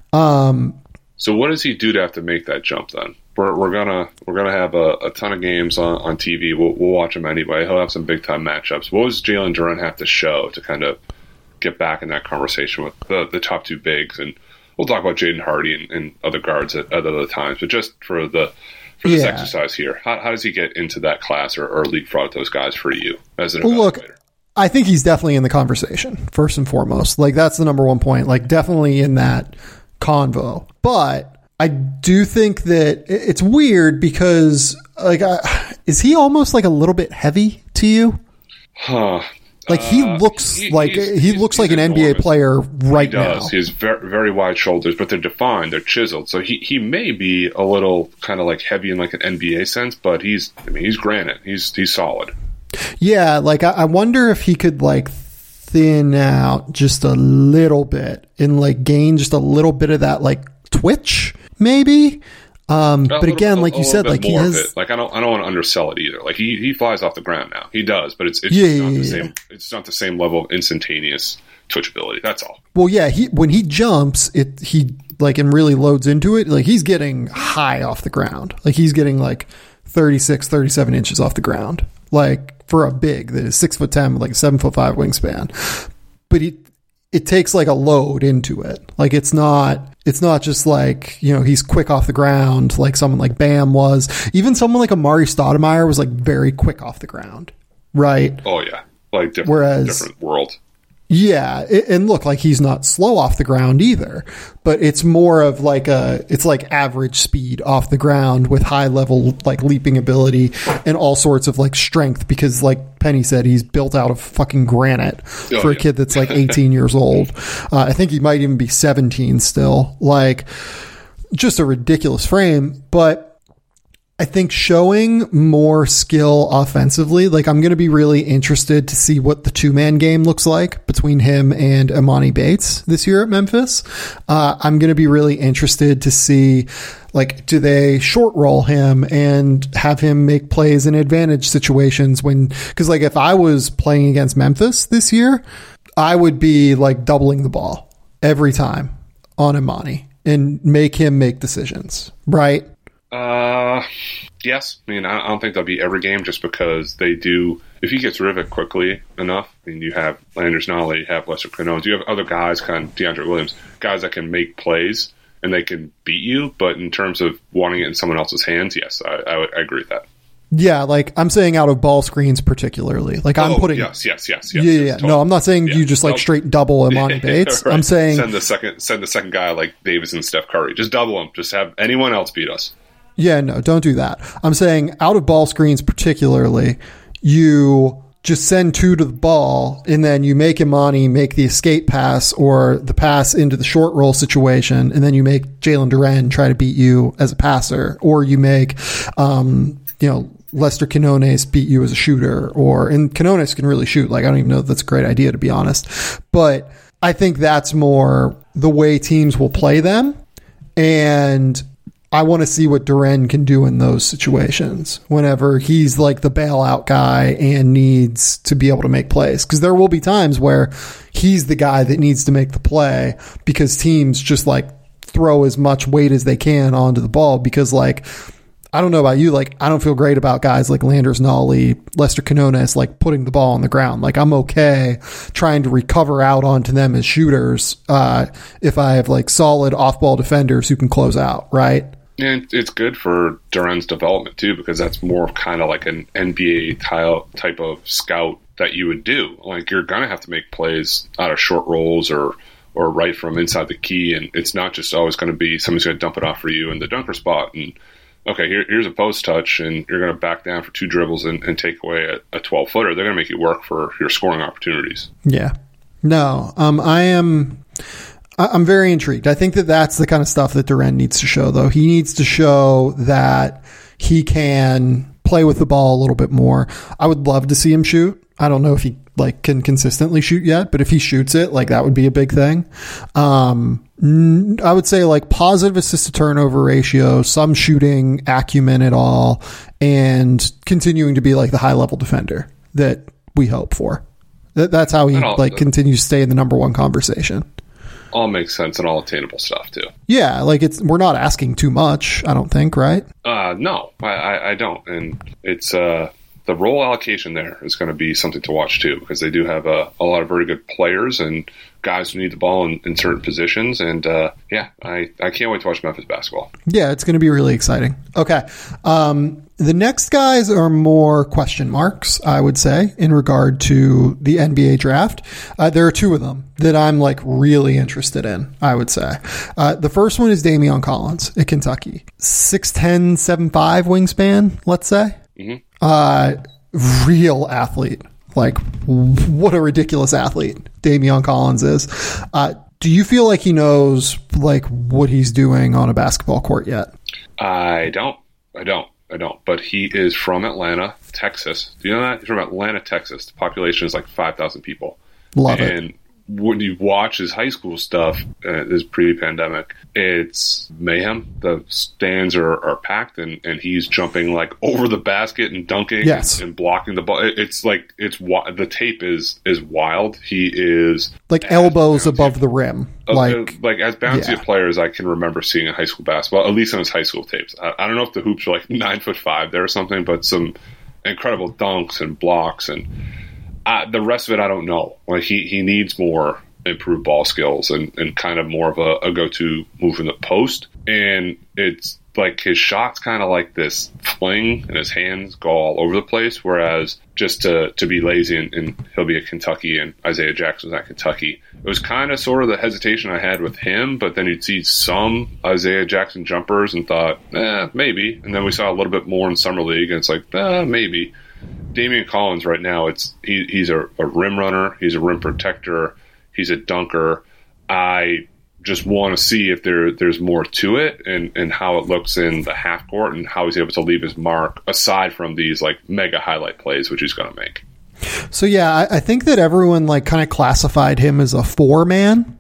Um, so what does he do to have to make that jump then? We're, we're gonna we're gonna have a, a ton of games on, on T V. We'll, we'll watch him anyway. He'll have some big time matchups. What does Jalen Duren have to show to kind of get back in that conversation with the, the top two bigs? And we'll talk about Jaden Hardy and, and other guards at, at other times. But just for the for this yeah. exercise here, how, how does he get into that class or, or leapfrog those guys for you as an evaluator? Look, I think he's definitely in the conversation, first and foremost. Like, that's the number one point. Like, definitely in that convo. But I do think that it's weird because, like, uh, is he almost like a little bit heavy to you? Huh. Like, he uh, looks he, like he's, he he's, looks he's like an enormous. N B A player right he does. now. He has very, very wide shoulders, but they're defined, they're chiseled. So he, he may be a little kind of like heavy in like an N B A sense, but he's I mean he's granite. He's he's solid. Yeah, like I, I wonder if he could like thin out just a little bit and like gain just a little bit of that like twitch, maybe. Um, but little, again, like a, you a said, like he has like I don't I don't want to undersell it either. Like he, he flies off the ground now. He does, but it's it's yeah, not yeah, the yeah. same. It's not the same level of instantaneous twitchability. That's all. Well, yeah, he when he jumps, it he like and really loads into it. Like he's getting high off the ground. Like he's getting like thirty-six, thirty-seven inches off the ground. Like for a big that is six foot ten with like a seven foot five wingspan. But he it takes like a load into it. Like it's not it's not just like, you know, he's quick off the ground like someone like Bam was. Even someone like Amari Stoudemire was like very quick off the ground. Right? Oh yeah. Like different Whereas, different world. Yeah, and look, like he's not slow off the ground either, but it's more of like a, it's like average speed off the ground with high level like leaping ability and all sorts of like strength because like Penny said, he's built out of fucking granite oh, for a yeah. kid that's like eighteen years old. Uh, I think he might even be seventeen still. Like just a ridiculous frame, but I think showing more skill offensively, like I'm going to be really interested to see what the two-man game looks like between him and Imani Bates this year at Memphis. Uh, I'm going to be really interested to see, like, do they short roll him and have him make plays in advantage situations when, because like if I was playing against Memphis this year, I would be like doubling the ball every time on Imani and make him make decisions, right? Uh, yes. I mean, I don't think they'll be every game just because they do. If he gets Rivik quickly enough, I mean, you have Landers Nolley, you have Lester Crenones, you have other guys, kind of DeAndre Williams, guys that can make plays and they can beat you. But in terms of wanting it in someone else's hands, yes, I, I, I agree with that. Yeah, like I'm saying out of ball screens particularly. Like I'm oh, putting yes, yes, yes, yes. Yeah, yeah. yes, yeah. totally. No, I'm not saying yeah. you just like nope. straight double Imani Bates. right. I'm saying send the second send the second guy like Davis and Steph Curry. Just double them. Just have anyone else beat us. Yeah, no, don't do that. I'm saying out of ball screens particularly, you just send two to the ball and then you make Imani make the escape pass or the pass into the short roll situation, and then you make Jalen Duren try to beat you as a passer, or you make, um, you know, Lester Quinones beat you as a shooter, or, and Quinones can really shoot. Like, I don't even know if that's a great idea, to be honest. But I think that's more the way teams will play them. And I want to see what Duren can do in those situations whenever he's like the bailout guy and needs to be able to make plays. Because there will be times where he's the guy that needs to make the play because teams just like throw as much weight as they can onto the ball. Because, like, I don't know about you, like, I don't feel great about guys like Landers Nolly, Lester Quinones, like putting the ball on the ground. Like, I'm okay trying to recover out onto them as shooters uh, if I have like solid off-ball defenders who can close out, right? And it's good for Duren's development too, because that's more kind of like an N B A type of scout that you would do. Like, you're going to have to make plays out of short rolls or or right from inside the key, and it's not just always going to be somebody's going to dump it off for you in the dunker spot and, okay, here, here's a post touch, and you're going to back down for two dribbles and, and take away a, a twelve-footer. They're going to make you work for your scoring opportunities. Yeah. No, um, I am I'm very intrigued. I think that that's the kind of stuff that Duren needs to show, though. He needs to show that he can play with the ball a little bit more. I would love to see him shoot. I don't know if he like can consistently shoot yet, but if he shoots it, like, that would be a big thing. Um, I would say like positive assist to turnover ratio, some shooting acumen at all, and continuing to be like the high level defender that we hope for. That, that's how he like continues to stay in the number one conversation. All makes sense and all attainable stuff too. Yeah, like it's we're not asking too much, I don't think, right? Uh, no, I, I, I don't, and it's uh. The role allocation there is going to be something to watch too, because they do have a, a lot of very good players and guys who need the ball in, in certain positions. And uh, yeah, I, I can't wait to watch Memphis basketball. Yeah, it's going to be really exciting. Okay. Um, the next guys are more question marks, I would say, in regard to the N B A draft. Uh, there are two of them that I'm like really interested in, I would say. Uh, the first one is Dameon Collins at Kentucky. six ten, seven five wingspan, let's say. Mm-hmm. Uh, real athlete. Like, what a ridiculous athlete Dameon Collins is. Uh, do you feel like he knows like what he's doing on a basketball court yet? I don't. I don't. I don't. But he is from Atlanta, Texas. Do you know that? He's from Atlanta, Texas. The population is like five thousand people. Love and it. And when you watch his high school stuff, uh, this pre-pandemic, it's mayhem. The stands are, are packed, and, and he's jumping like over the basket and dunking yes. and, and blocking the ball. It, it's like it's the tape is is wild. He is like elbows above the rim, uh, like like as bouncy yeah. a player as I can remember seeing in high school basketball. At least on his high school tapes. I, I don't know if the hoops are like nine foot five there or something, but some incredible dunks and blocks and. Uh, the rest of it, I don't know. Like he, he needs more improved ball skills and, and kind of more of a, a go-to move in the post. And it's like his shot's kind of like this fling, and his hands go all over the place. Whereas just to, to be lazy and, and he'll be at Kentucky and Isaiah Jackson's at Kentucky. It was kind of sort of the hesitation I had with him, but then you'd see some Isaiah Jackson jumpers and thought, eh, maybe. And then we saw a little bit more in Summer League, and it's like, eh, maybe. Dameon Collins right now, it's he, he's a, a rim runner, he's a rim protector, he's a dunker. I just want to see if there there's more to it and, and how it looks in the half court and how he's able to leave his mark aside from these like mega highlight plays which he's going to make. So yeah, I, I think that everyone like kind of classified him as a four man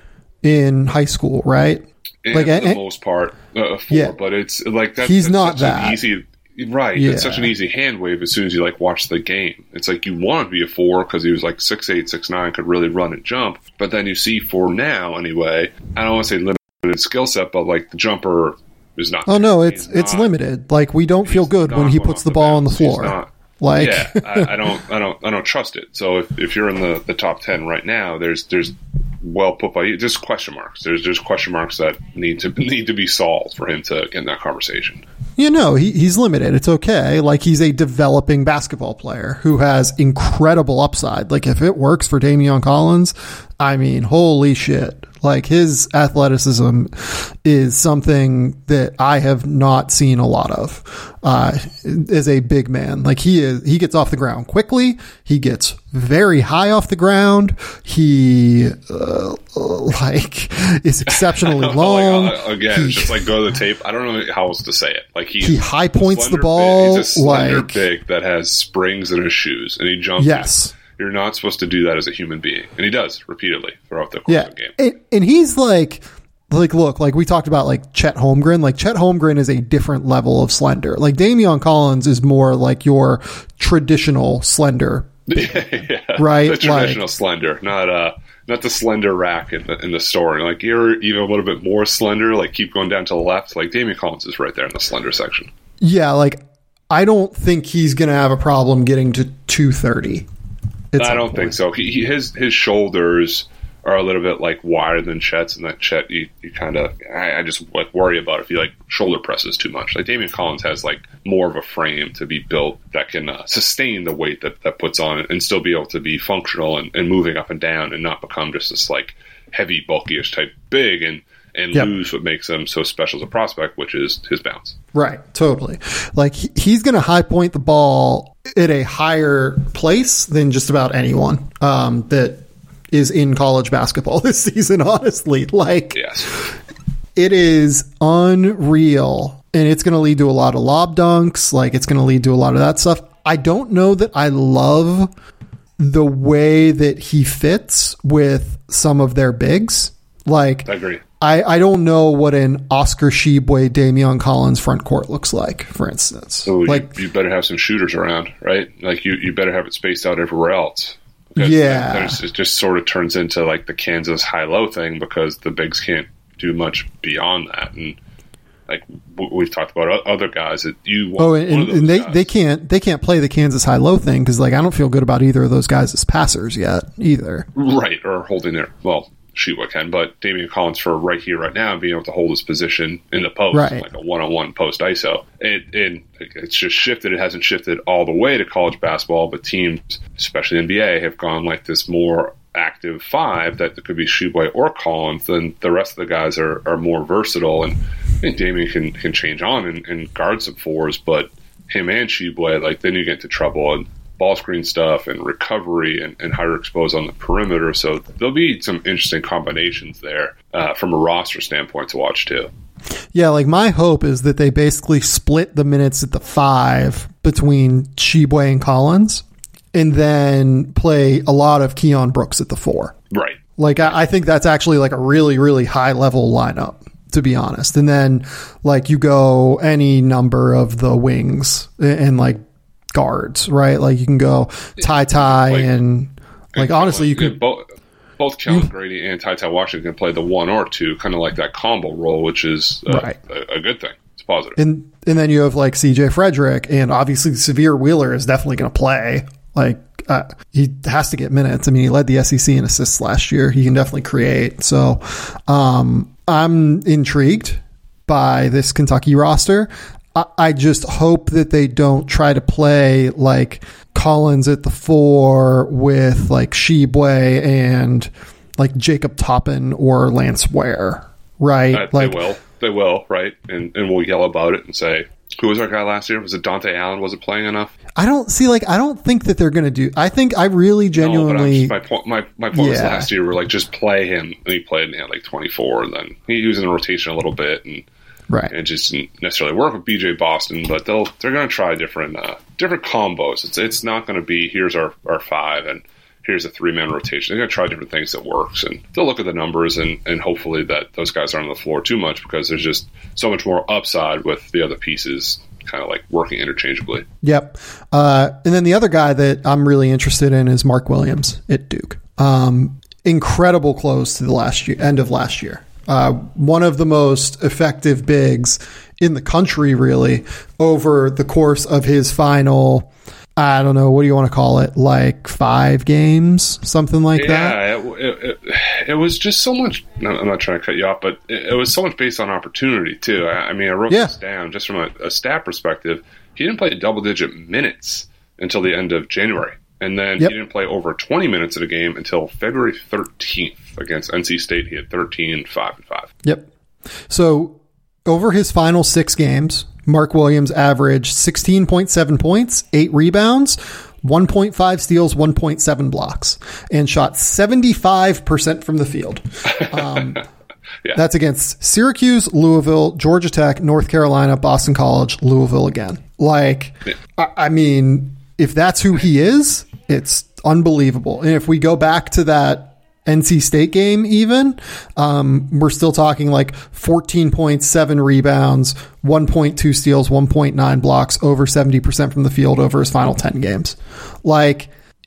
in high school, right? In like for the I, most part, uh, four, yeah. but it's like that's, he's that's not such that an easy. Right, yeah. It's such an easy hand wave as soon as you like watch the game. It's like you want to be a four because he was like six eight, six nine, could really run and jump. But then you see for now anyway. I don't want to say limited skill set, but like the jumper is not. Oh no, it's he's it's not, limited. Like we don't feel good when he puts the ball on the floor. Not, like yeah, I, I don't, I don't, I don't trust it. So if, if you're in the, the top ten right now, there's there's well put by you. There's question marks. There's there's question marks that need to need to be solved for him to get in that conversation. You know, he, he's limited. It's okay. Like, he's a developing basketball player who has incredible upside. Like, if it works for Dameon Collins, I mean, holy shit. Like, his athleticism is something that I have not seen a lot of uh, as a big man. Like, he is, he gets off the ground quickly. He gets very high off the ground. He uh, like is exceptionally long. like, uh, again, he, just like go to the tape. I don't know how else to say it. Like he he high points the ball. Big, he's a slender like, big that has springs in his shoes, and he jumps. Yes. You're not supposed to do that as a human being. And he does repeatedly throughout the course yeah. of the game. And, and he's like, like, look, like we talked about like Chet Holmgren. Like Chet Holmgren is a different level of slender. Like Dameon Collins is more like your traditional slender. yeah, right? The traditional like, slender, not uh not the slender rack in the in the store. Like you're even a little bit more slender, like keep going down to the left. Like Dameon Collins is right there in the slender section. Yeah, like I don't think he's gonna have a problem getting to two thirty. I don't think so. He, he, his his shoulders are a little bit like wider than Chet's, and that Chet you, you kind of I, I just like worry about if he like shoulder presses too much. Like Dameon Collins has like more of a frame to be built that can uh, sustain the weight that that puts on it and still be able to be functional and, and moving up and down and not become just this like heavy bulky-ish type big and and yep. lose what makes him so special as a prospect, which is his bounce. Right, totally. Like he, he's going to high point the ball at a higher place than just about anyone um, that is in college basketball this season, honestly. Like, yes. It is unreal, and it's going to lead to a lot of lob dunks. Like, it's going to lead to a lot of that stuff. I don't know that I love the way that he fits with some of their bigs. Like, I agree. I, I don't know what an Oscar Tshiebwe, Dameon Collins front court looks like, for instance. So like, you, you better have some shooters around, right? Like you, you better have it spaced out everywhere else. Yeah. It just sort of turns into like the Kansas high-low thing because the bigs can't do much beyond that. And like we've talked about other guys that you want. Oh, and, and they, they can't they can't play the Kansas high-low thing because like I don't feel good about either of those guys as passers yet either. Right, or holding their well. Sheila can, but Dameon Collins for right here, right now, being able to hold his position in the post, right. like a one-on-one post I S O. It, it, it's just shifted. It hasn't shifted all the way to college basketball, but teams, especially N B A, have gone like this more active five that could be Tshiebwe or Collins. Then the rest of the guys are, are more versatile, and I think Dameon can, can change on and, and guard some fours, but him and Tshiebwe, like then you get into trouble and ball screen stuff and recovery and, and higher expose on the perimeter. So there'll be some interesting combinations there uh, from a roster standpoint to watch too. Yeah, like my hope is that they basically split the minutes at the five between Tshiebwe and Collins and then play a lot of Keon Brooks at the four. Right. Like I, I think that's actually like a really, really high level lineup, to be honest. And then like you go any number of the wings and, and like guards, right? Like you can go Ty Ty like, and like and honestly you could both both Kellen Grady and Ty Ty Washington can play the one or two, kind of like that combo role, which is uh, right. a, a good thing. It's positive. And and then you have like C J Frederick, and obviously Severe Wheeler is definitely going to play. Like uh, he has to get minutes. I mean, he led the S E C in assists last year. He can definitely create. So um, I'm intrigued by this Kentucky roster. I just hope that they don't try to play like Collins at the four with like Tshiebwe and like Jacob Toppin or Lance Ware, right? Uh, like they will, they will, right? And and we'll yell about it and say, who was our guy last year? Was it Dante Allen? Wasn't playing enough? I don't see like I don't think that they're going to do. I think I really genuinely. No, but my point, my my point yeah. was last year. We're like just play him, and he played and he had like twenty-four, and then he was in the rotation a little bit and. Right. And it just didn't necessarily work with B J Boston, but they'll they're going to try different uh, different combos. It's it's not going to be here's our, our five and here's a three man rotation. They're going to try different things that works, and they'll look at the numbers and, and hopefully that those guys aren't on the floor too much because there's just so much more upside with the other pieces kind of like working interchangeably. Yep. Uh, and then the other guy that I'm really interested in is Mark Williams at Duke. Um, incredible close to the last year, end of last year. Uh, one of the most effective bigs in the country, really, over the course of his final, I don't know, what do you want to call it, like five games, something like yeah, that? Yeah, it, it, it was just so much, I'm not trying to cut you off, but it, it was so much based on opportunity, too. I, I mean, I wrote yeah. this down just from a, a stat perspective. He didn't play double-digit minutes until the end of January. And then yep. he didn't play over twenty minutes in a game until February thirteenth against N C State. He had thirteen, five, and five. Yep. So over his final six games, Mark Williams averaged sixteen point seven points, eight rebounds, one point five steals, one point seven blocks, and shot seventy-five percent from the field. Um, yeah. That's against Syracuse, Louisville, Georgia Tech, North Carolina, Boston College, Louisville again. Like, yeah. I, I mean, if that's who he is, it's unbelievable. And if we go back to that N C State game even, um, we're still talking like fourteen points, seven rebounds, one point two steals, one point nine blocks, over seventy percent from the field over his final ten games. Like,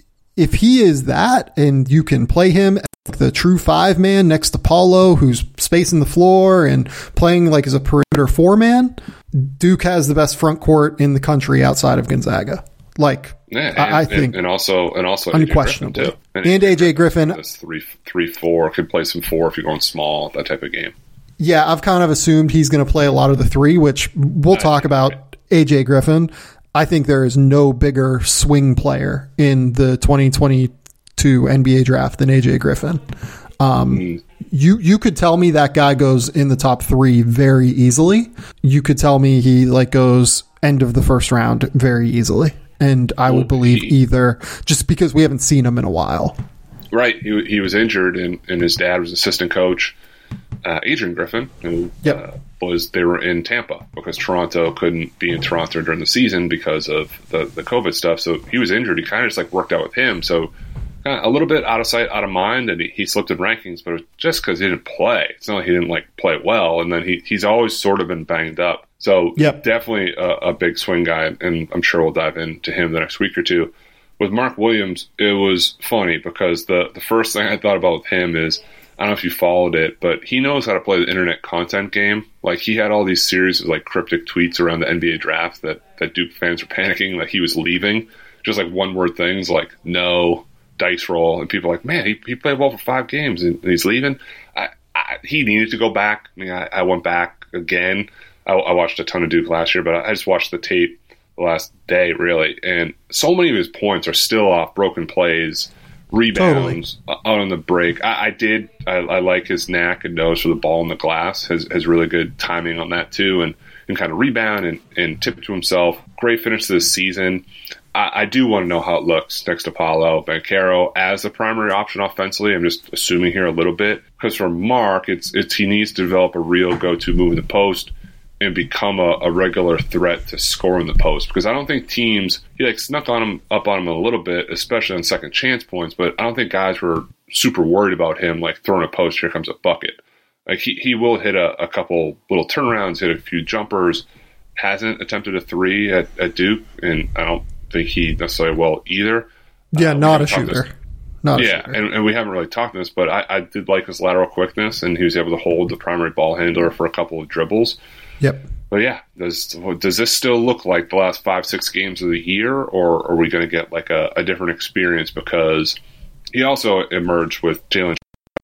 if he is that and you can play him as the true five man next to Paulo, who's spacing the floor and playing like as a perimeter four man, Duke has the best front court in the country outside of Gonzaga. Like, yeah, and, I, I think, and, and also, and also, unquestionably, A J Griffin too. And, and A J Griffin, this three, three, four could play some four if you're going small, that type of game. Yeah, I've kind of assumed he's going to play a lot of the three, which we'll I talk about. Right. A J Griffin, I think there is no bigger swing player in the twenty twenty-two N B A draft than A J Griffin. Um, mm. You you could tell me that guy goes in the top three very easily. You could tell me he like goes end of the first round very easily. And I would believe he, either just because we haven't seen him in a while. Right. He, he was injured, and, and his dad was assistant coach, uh, Adrian Griffin, who yep. uh, was they were in Tampa because Toronto couldn't be in Toronto during the season because of the, the COVID stuff. So he was injured. He kind of just like worked out with him. So kind of a little bit out of sight, out of mind, and he, he slipped in rankings, but it was just because he didn't play. It's not like he didn't like play well, and then he he's always sort of been banged up. So yep. definitely a, a big swing guy, and I'm sure we'll dive into him the next week or two. With Mark Williams, it was funny because the, the first thing I thought about with him is, I don't know if you followed it, but he knows how to play the internet content game. Like, he had all these series of like cryptic tweets around the N B A draft that, that Duke fans were panicking that he was leaving. Just like one word things like no, dice roll, and people are like, man, he, he played well for five games and he's leaving. I, I, he needed to go back. I mean, I, I went back again. I, I watched a ton of Duke last year, but I just watched the tape the last day, really. And so many of his points are still off broken plays, rebounds, totally. out on the break. I, I did. I, I like his knack and nose for the ball in the glass. Has has really good timing on that, too, and, and kind of rebound and, and tip it to himself. Great finish to this season. I, I do want to know how it looks next to Paolo Banchero as the primary option offensively. I'm just assuming here a little bit. Because for Mark, it's it's he needs to develop a real go-to move in the post and become a, a regular threat to score in the post. Because I don't think teams, he like snuck on him up on him a little bit, especially on second chance points, but I don't think guys were super worried about him like throwing a post, here comes a bucket. Like he, he will hit a, a couple little turnarounds, hit a few jumpers, hasn't attempted a three at, at Duke, and I don't think he necessarily will either. Yeah, uh, not a shooter. Not yeah, a shooter. And, and we haven't really talked this, but I, I did like his lateral quickness, and he was able to hold the primary ball handler for a couple of dribbles. Yep. But yeah, does does this still look like the last five, six games of the year, or are we going to get like a, a different experience? Because he also emerged with Jalen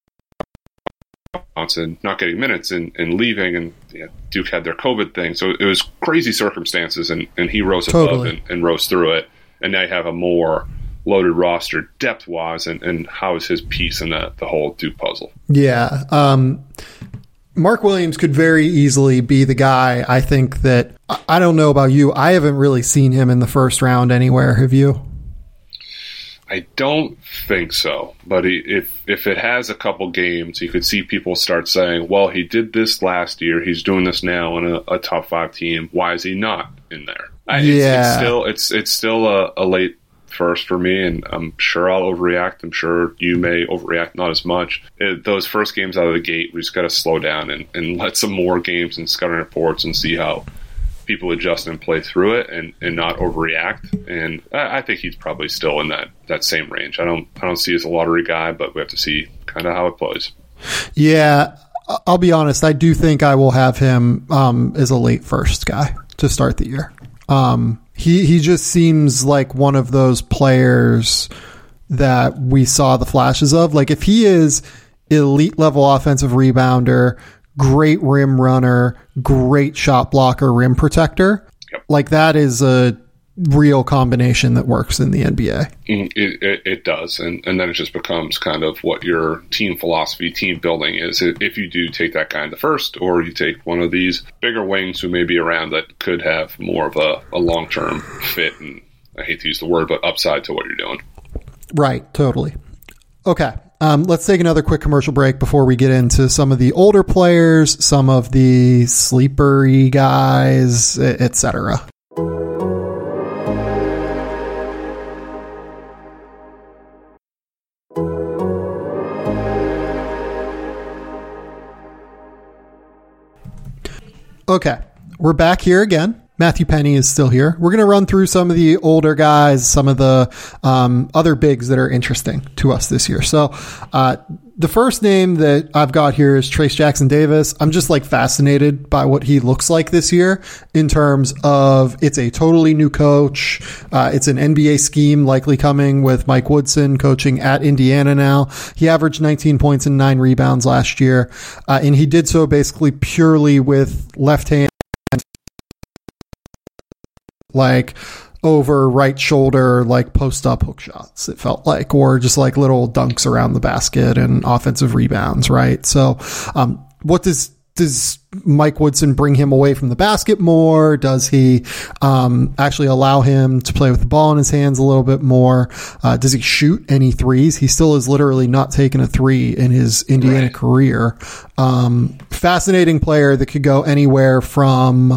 Johnson not getting minutes and, and leaving, and yeah, Duke had their COVID thing. So it was crazy circumstances, and, and he rose above totally. and, and rose through it. And now you have a more loaded roster depth-wise, and, and how is his piece in the, the whole Duke puzzle? Yeah. Um, Mark Williams could very easily be the guy. I think that, I don't know about you, I haven't really seen him in the first round anywhere. Have you? I don't think so. But he, if if it has a couple games, you could see people start saying, well, he did this last year, he's doing this now in a, a top five team. Why is he not in there? I, yeah. It's, it's still, it's, it's still a, a late first for me, and I'm sure I'll overreact. I'm sure you may overreact, not as much. It, those first games out of the gate, we just got to slow down and, and let some more games and scouting reports and see how people adjust and play through it, and, and not overreact. And I, I think he's probably still in that, that same range. I don't I don't see as a lottery guy, but we have to see kind of how it plays. Yeah, I'll be honest. I do think I will have him um, as a late first guy to start the year. Um, he he just seems like one of those players that we saw the flashes of. Like, if he is elite level offensive rebounder, great rim runner, great shot blocker, rim protector, yep. like that is a real combination that works in the N B A. It, it, it does, and, and then it just becomes kind of what your team philosophy, team building is. If you do take that guy in the first, or you take one of these bigger wings who may be around that could have more of a, a long-term fit, and I hate to use the word, but upside to what you're doing. Right, totally. Okay, um, let's take another quick commercial break before we get into some of the older players, some of the sleeper-y guys, et cetera. Okay, we're back here again. Matthew Penny is still here. We're going to run through some of the older guys, some of the um, other bigs that are interesting to us this year. So uh, the first name that I've got here is Trayce Jackson-Davis. I'm just like fascinated by what he looks like this year in terms of it's a totally new coach. Uh, it's an N B A scheme likely coming with Mike Woodson coaching at Indiana now. He averaged nineteen points and nine rebounds last year. Uh, and he did so basically purely with left hand, like over right shoulder, like post up hook shots, it felt like, or just like little dunks around the basket and offensive rebounds. Right. So, um, what does, does Mike Woodson bring him away from the basket more? Does he, um, actually allow him to play with the ball in his hands a little bit more? Uh, does he shoot any threes? He still is literally not taken a three in his Indiana right. career. Um, fascinating player that could go anywhere from,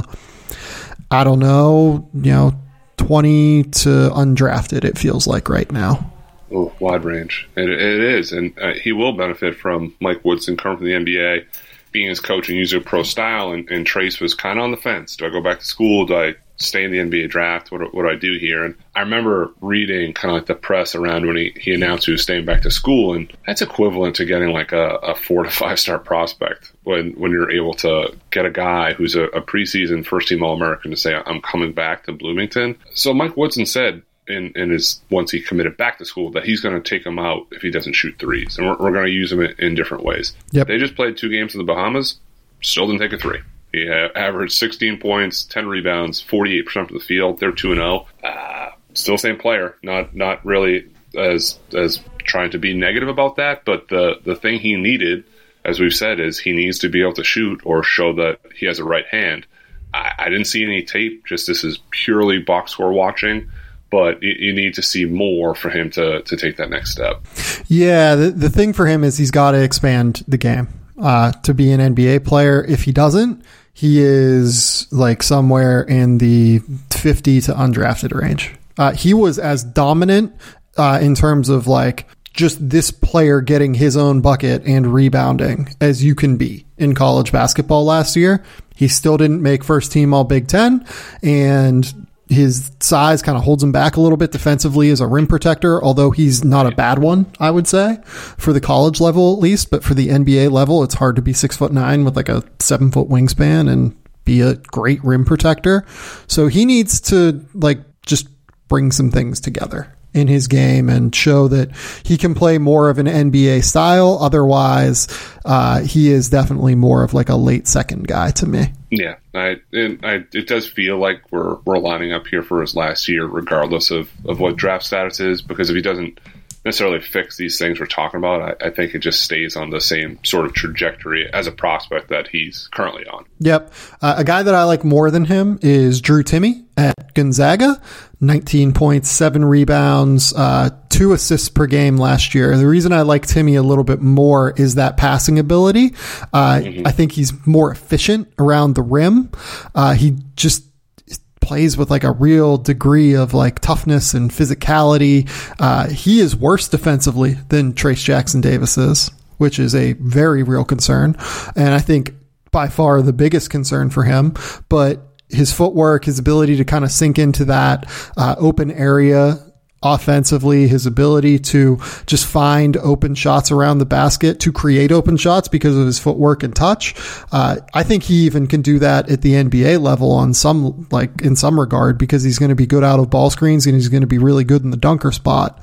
I don't know, you know, twenty to undrafted, it feels like right now. Oh, wide range. It, it is. And uh, he will benefit from Mike Woodson coming from the N B A, being his coach and using a pro style. And, and Trayce was kind of on the fence. Do I go back to school? Do I stay in the N B A draft? What, what do I do here? And I remember reading kind of like the press around when he, he announced he was staying back to school. And that's equivalent to getting like a, a four to five star prospect when, when you're able to get a guy who's a, a preseason first team All-American to say, I'm coming back to Bloomington. So Mike Woodson said in, in his, once he committed back to school, that he's going to take him out if he doesn't shoot threes. And we're, we're going to use him in, in different ways. Yep. They just played two games in the Bahamas, still didn't take a three. He averaged sixteen points, ten rebounds, forty-eight percent from the field. They're two and oh. Uh, still same player. Not not really as as trying to be negative about that, but the, the thing he needed, as we've said, is he needs to be able to shoot or show that he has a right hand. I, I didn't see any tape. Just this is purely box score watching. But you, you need to see more for him to, to take that next step. Yeah, the, the thing for him is he's got to expand the game uh, to be an N B A player. If he doesn't, he is like somewhere in the fifty to undrafted range. Uh, he was as dominant uh, in terms of like just this player getting his own bucket and rebounding as you can be in college basketball last year. He still didn't make first team All Big Ten, and his size kind of holds him back a little bit defensively as a rim protector, although he's not a bad one, I would say, for the college level at least. But for the N B A level, it's hard to be six foot nine with like a seven foot wingspan and be a great rim protector. So he needs to like just bring some things together in his game and show that he can play more of an N B A style. Otherwise, uh, he is definitely more of like a late second guy to me. Yeah, I, and I, it does feel like we're we're lining up here for his last year, regardless of, of what draft status is, because if he doesn't necessarily fix these things we're talking about, I, I think it just stays on the same sort of trajectory as a prospect that he's currently on. Yep. Uh, a guy that I like more than him is Drew Timme at Gonzaga. nineteen points, seven rebounds, uh, two assists per game last year. The reason I like Timme a little bit more is that passing ability. Uh, mm-hmm. I think he's more efficient around the rim. Uh, he just plays with like a real degree of like toughness and physicality. Uh, he is worse defensively than Trayce Jackson-Davis is, which is a very real concern. And I think by far the biggest concern for him, but his footwork, his ability to kind of sink into that uh, open area offensively, his ability to just find open shots around the basket, to create open shots because of his footwork and touch. Uh, I think he even can do that at the N B A level on some, like in some regard, because he's going to be good out of ball screens and he's going to be really good in the dunker spot.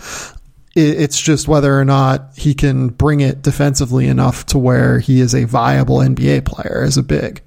It's just whether or not he can bring it defensively enough to where he is a viable N B A player as a big.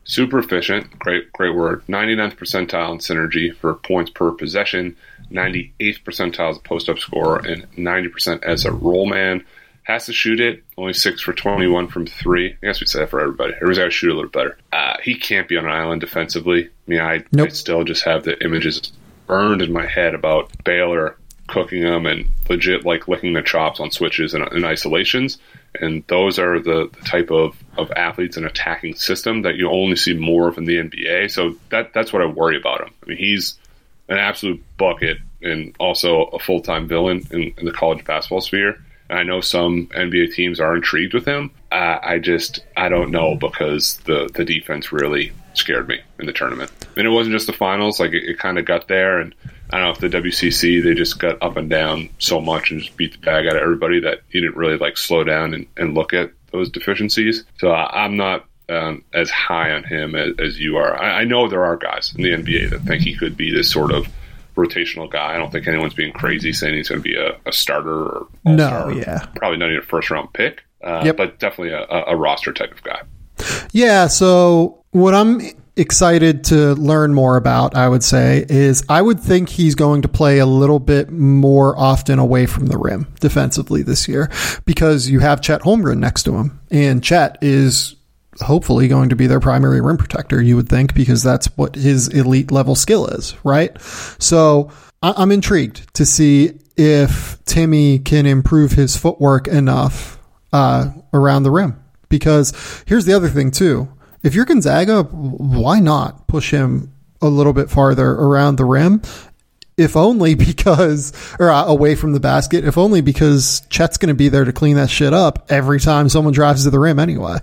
super efficient, great great word, ninety-ninth percentile in synergy for points per possession, ninety-eighth percentile as a post-up scorer, and ninety percent as a roll man. Has to shoot it, only six for twenty-one from three. I guess we say that for everybody. Everybody's got to shoot a little better. Uh, he can't be on an island defensively. I mean, I, nope. I still just have the images burned in my head about Baylor cooking them and legit like licking the chops on switches and, and isolations. And those are the, the type of, of athletes and attacking system that you only see more of in the N B A. So that that's what I worry about him. I mean, he's an absolute bucket and also a full-time villain in, in the college basketball sphere. And I know some N B A teams are intrigued with him. Uh, I just, I don't know, because the, the defense really scared me in the tournament. And it wasn't just the finals. Like, it, it kind of got there. And I don't know if the W C C, they just got up and down so much and just beat the bag out of everybody that you didn't really, like, slow down and, and look at those deficiencies. So I, I'm not um, as high on him as, as you are. I, I know there are guys in the N B A that think he could be this sort of rotational guy. I don't think anyone's being crazy saying he's going to be a, a starter or all-star. No, yeah. Probably not even a first-round pick, uh, yep. but definitely a, a roster type of guy. Yeah, so what I'm excited to learn more about, I would say, is I would think he's going to play a little bit more often away from the rim defensively this year, because you have Chet Holmgren next to him, and Chet is hopefully going to be their primary rim protector, you would think, because that's what his elite level skill is, right? So I'm intrigued to see if Timmy can improve his footwork enough uh, around the rim, because here's the other thing too. If you're Gonzaga, why not push him a little bit farther around the rim? If only because, or uh, away from the basket, if only because Chet's going to be there to clean that shit up every time someone drives to the rim anyway.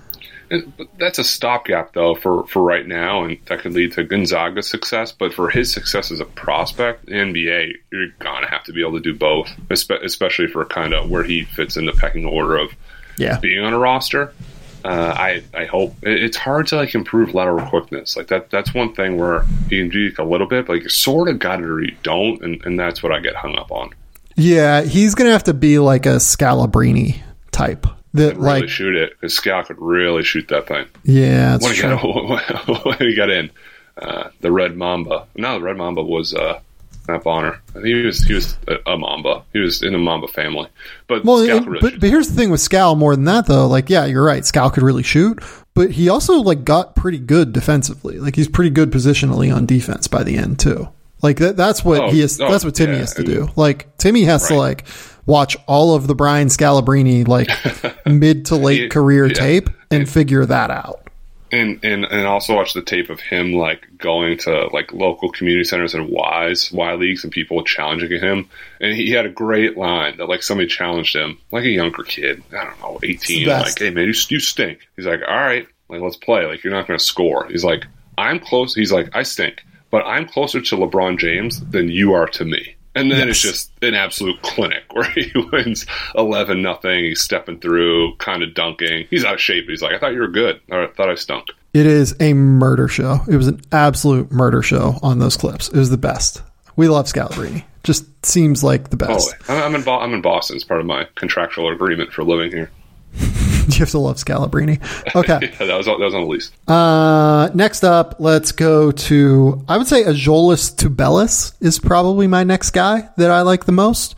That's a stopgap, though, for, for right now, and that could lead to Gonzaga's success. But for his success as a prospect, in the N B A, you're going to have to be able to do both, especially for kind of where he fits in the pecking order of yeah. being on a roster. Uh, I I hope it's hard to like improve lateral quickness. Like that that's one thing where you can do a little bit, but like you sort of got it or you don't, and, and that's what I get hung up on. Yeah, he's going to have to be like a Scalabrini type. That really like shoot it, because Scal could really shoot that thing. Yeah, that's when he true. Got, when he got in, uh, the Red Mamba. No, the Red Mamba was uh, not Bonner. I think he was he was a, a Mamba. He was in the Mamba family. But well, Scal it, could really but, shoot. but here's the thing with Scal. More than that, though, like yeah, you're right. Scal could really shoot, but he also like got pretty good defensively. Like he's pretty good positionally on defense by the end too. Like that, that's what oh, he is. Oh, that's what Timmy yeah, has to and, do. Like Timmy has right. to like watch all of the Brian Scalabrine like mid to late yeah, career yeah. tape and, and figure that out. And, and and also watch the tape of him like going to like local community centers and Y's Y leagues and people challenging him. And he had a great line that like somebody challenged him, like a younger kid, I don't know, eighteen, like, hey man, you you stink. He's like, all right, like let's play. Like you're not going to score. He's like, I'm close. He's like, I stink, but I'm closer to LeBron James than you are to me. And then yes. It's just an absolute clinic where he wins eleven nothing. He's stepping through, kind of dunking. He's out of shape. He's like, I thought you were good. I thought I stunk. It is a murder show. It was an absolute murder show on those clips. It was the best. We love Scalabrine. Just seems like the best. Oh, I'm in, Bo- I'm in Boston. It's part of my contractual agreement for living here. You have to love Scalabrine. Okay. Yeah, that was that was on the lease. Uh, next up, let's go to, I would say Azolis Tubelis is probably my next guy that I like the most.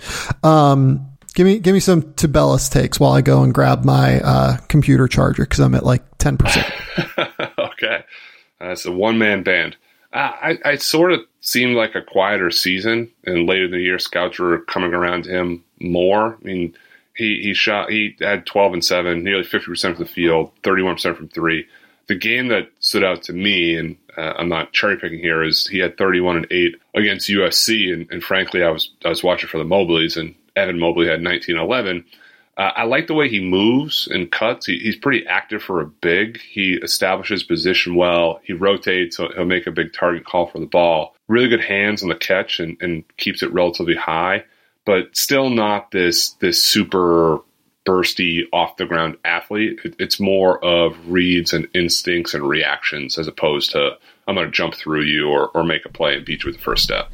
Um, give me give me some Tubelis takes while I go and grab my uh, computer charger because I'm at like ten percent. Okay. Uh, it's a one-man band. Uh, I, I sort of seemed like a quieter season, and later in the year, scouts were coming around to him more. I mean, He he shot. He had twelve and seven, nearly fifty percent from the field, thirty-one percent from three. The game that stood out to me, and uh, I'm not cherry picking here, is he had thirty-one and eight against U S C. And, and frankly, I was I was watching for the Mobleys, and Evan Mobley had nineteen and eleven. Uh, I like the way he moves and cuts. He, he's pretty active for a big. He establishes position well. He rotates. So he'll make a big target call for the ball. Really good hands on the catch, and, and keeps it relatively high. But still not this this super bursty off the ground athlete. It, it's more of reads and instincts and reactions as opposed to I'm going to jump through you or, or make a play and beat you with the first step.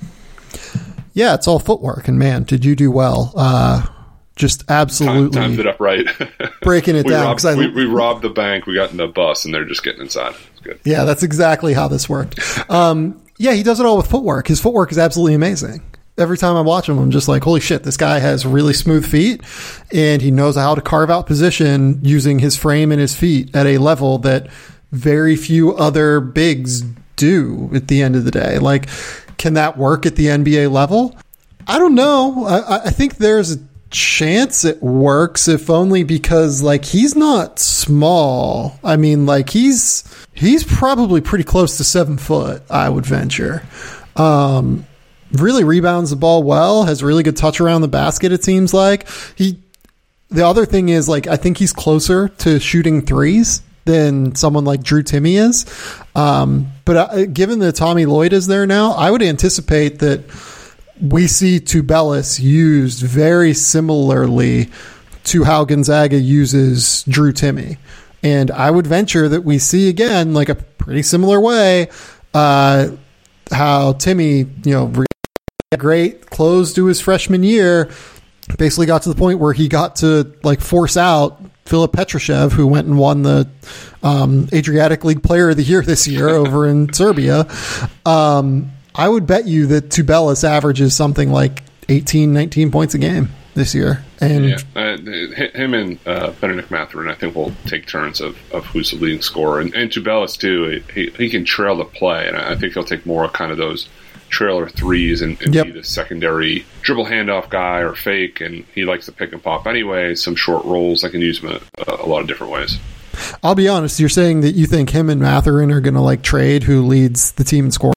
Yeah, it's all footwork, and man, did you do well? Uh, just absolutely Time, timed it up right. breaking it we down. Robbed, I, we, we robbed the bank. We got in the bus, and they're just getting inside. good. Yeah, that's exactly how this worked. Um, yeah, he does it all with footwork. His footwork is absolutely amazing. Every time I watch him, I'm just like, holy shit, this guy has really smooth feet, and he knows how to carve out position using his frame and his feet at a level that very few other bigs do at the end of the day. Like, can that work at the N B A level? I don't know. I, I think there's a chance it works, if only because, like, he's not small. I mean, like, he's he's probably pretty close to seven foot, I would venture. Um, really rebounds the ball well, has really good touch around the basket, it seems like. He. The other thing is, like, I think he's closer to shooting threes than someone like Drew Timme is. Um, but uh, given that Tommy Lloyd is there now, I would anticipate that we see Tubelis used very similarly to how Gonzaga uses Drew Timme. And I would venture that we see, again, like a pretty similar way, uh, how Timme, you know, really great close to his freshman year, basically got to the point where he got to, like, force out Filip Petrushev, who went and won the um, Adriatic League Player of the Year this year over in Serbia. Um, I would bet you that Tubelis averages something like eighteen, nineteen points a game this year. And yeah, uh, him and uh, Benedict Mathurin, I think, will take turns of, of who's the leading scorer. And, and Tubelis, too, he, he can trail the play, and I think he'll take more of kind of those trailer threes and, and yep. be the secondary dribble handoff guy or fake, and he likes to pick and pop anyway. Some short rolls, I can use him a, a lot of different ways. I'll be honest, you're saying that you think him and Mathurin are going to, like, trade who leads the team in scoring.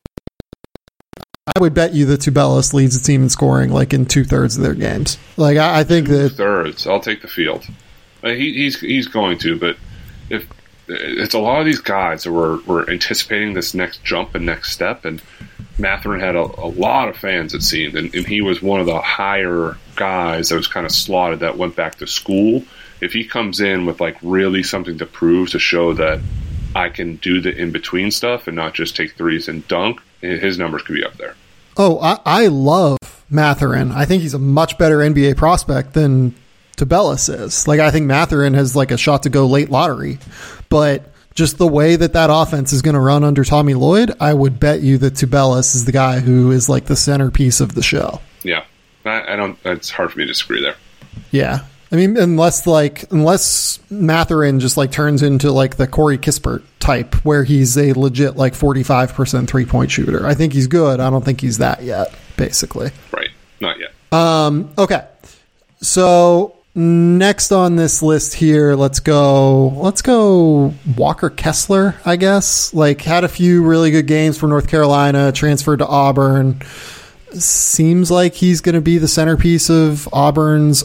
I would bet you that Tubelis leads the team in scoring, like, in two-thirds of their games. Like, I, I think Two that... Two-thirds. I'll take the field. Uh, he, he's he's going to, but if it's a lot of these guys that were, were anticipating this next jump and next step, and Mathurin had a, a lot of fans, it seemed, and, and he was one of the higher guys that was kind of slotted that went back to school. If he comes in with, like, really something to prove, to show that I can do the in-between stuff and not just take threes and dunk, his numbers could be up there. Oh, I, I love Mathurin. I think he's a much better N B A prospect than Tubelis is. Like, I think Mathurin has, like, a shot to go late lottery, but just the way that that offense is going to run under Tommy Lloyd, I would bet you that Tubelis is the guy who is, like, the centerpiece of the show. Yeah, I, I don't. It's hard for me to disagree there. Yeah, I mean, unless like unless Mathurin just, like, turns into, like, the Corey Kispert type, where he's a legit, like, forty-five percent three point shooter. I think he's good. I don't think he's that yet. Basically, right? Not yet. Um. Okay. So next on this list here, let's go. Let's go. Walker Kessler, I guess. Like, had a few really good games for North Carolina. Transferred to Auburn. Seems like he's going to be the centerpiece of Auburn's